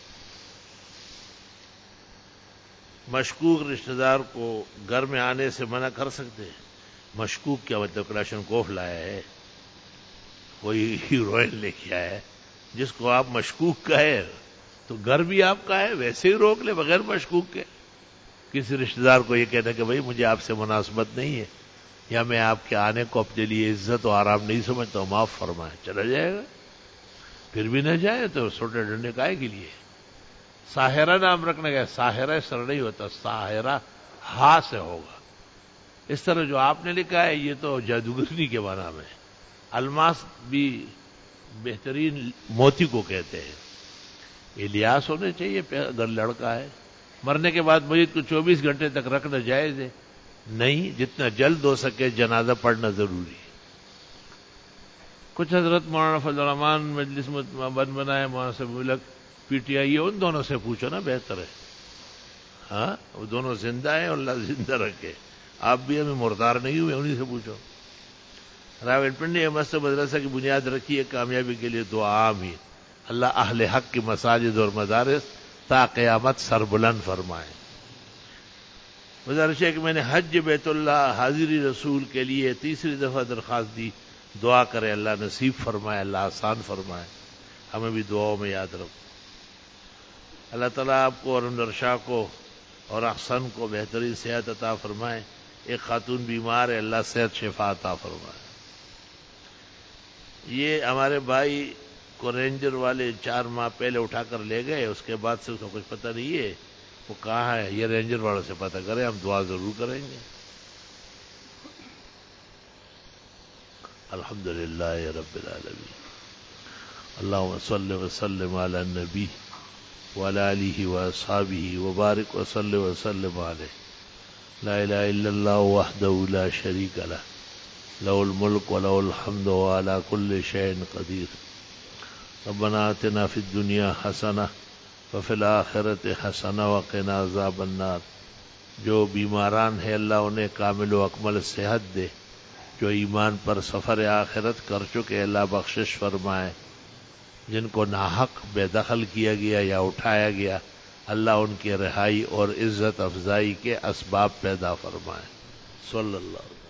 مشکوک رشتہ دار کو گھر میں آنے سے منع کر سکتے ہیں؟ مشکوک کیا مطلب؟ کلاشنکوف لایا ہے، کوئی ہیروئن لے کے آیا ہے جس کو آپ مشکوک کہے، تو گھر بھی آپ کا ہے، ویسے ہی روک لے بغیر مشکوک کے۔ کسی رشتہ دار کو یہ کہنا کہ بھائی مجھے آپ سے مناسبت نہیں ہے، یا میں آپ کے آنے کو اپنے لیے عزت و آرام نہیں سمجھتا ہوں، معاف فرمائے، چلا جائے گا۔ پھر بھی نہ جائے تو سوٹے ڈنڈے کائے کے لیے؟ ساحرہ نام رکھنے گئے، ساحرہ سر نہیں ہوتا، ساحرہ ہا سے ہوگا۔ اس طرح جو آپ نے لکھا ہے یہ تو جادوگرنی کے معنی میں۔ الماس بھی بہترین موتی کو کہتے ہیں، الیاس ہونے چاہیے اگر لڑکا ہے۔ مرنے کے بعد میت کو چوبیس گھنٹے تک رکھنا جائز ہے؟ نہیں، جتنا جلد ہو سکے جنازہ پڑھنا ضروری ہے۔ کچھ حضرت مولانا فضل الرحمان مجلس بند بنائے، مولانا صاحب ملک پی ٹی آئی، ان دونوں سے پوچھو نا، بہتر ہے. ہاں وہ دونوں زندہ ہیں اور اللہ زندہ رکھے. آپ بھی ہمیں مردار نہیں ہوئے، انہیں سے پوچھو. راول پنڈی احمد سے مدرسہ کی بنیاد رکھی ہے، کامیابی کے لیے دعا عام ہی. اللہ اہل حق کی مساجد اور مدارس تا قیامت سربلند فرمائے. گزارش ہے کہ میں نے حج بیت اللہ حاضری رسول کے لیے تیسری دفعہ درخواست دی، دعا کرے اللہ نصیب فرمائے، اللہ آسان فرمائے. ہمیں بھی دعاؤں میں یاد رکھو. اللہ تعالیٰ آپ کو اور انور شاہ کو اور احسن کو بہترین صحت عطا فرمائے. ایک خاتون بیمار ہے، اللہ صحت شفا عطا فرمائے. یہ ہمارے بھائی کو رینجر والے چار ماہ پہلے اٹھا کر لے گئے، اس کے بعد سے اس کو کچھ پتہ نہیں ہے وہ کہاں ہے. یہ رینجر والوں سے پتہ کریں، ہم دعا ضرور کریں گے. الحمدللہ رب العالمین. اللہم صل وسلم علی النبی وعلی آلہ واصحابہ وبارک وصلی وسلم علیہ. لا الہ الا اللہ وحدہ لا شریک لہ، لہ الملک ولہ الحمد وعلی کل شیء قدیر. ربنا آتنا فی الدنیا حسنہ وفی الآخرۃ حسنہ وقنا عذاب النار. جو بیماران ہیں اللہ انہیں کامل و اکمل صحت دے. جو ایمان پر سفر آخرت کر چکے اللہ بخشش فرمائے. جن کو ناحق بے دخل کیا گیا یا اٹھایا گیا اللہ ان کی رہائی اور عزت افزائی کے اسباب پیدا فرمائے. صلی اللہ علیہ وسلم.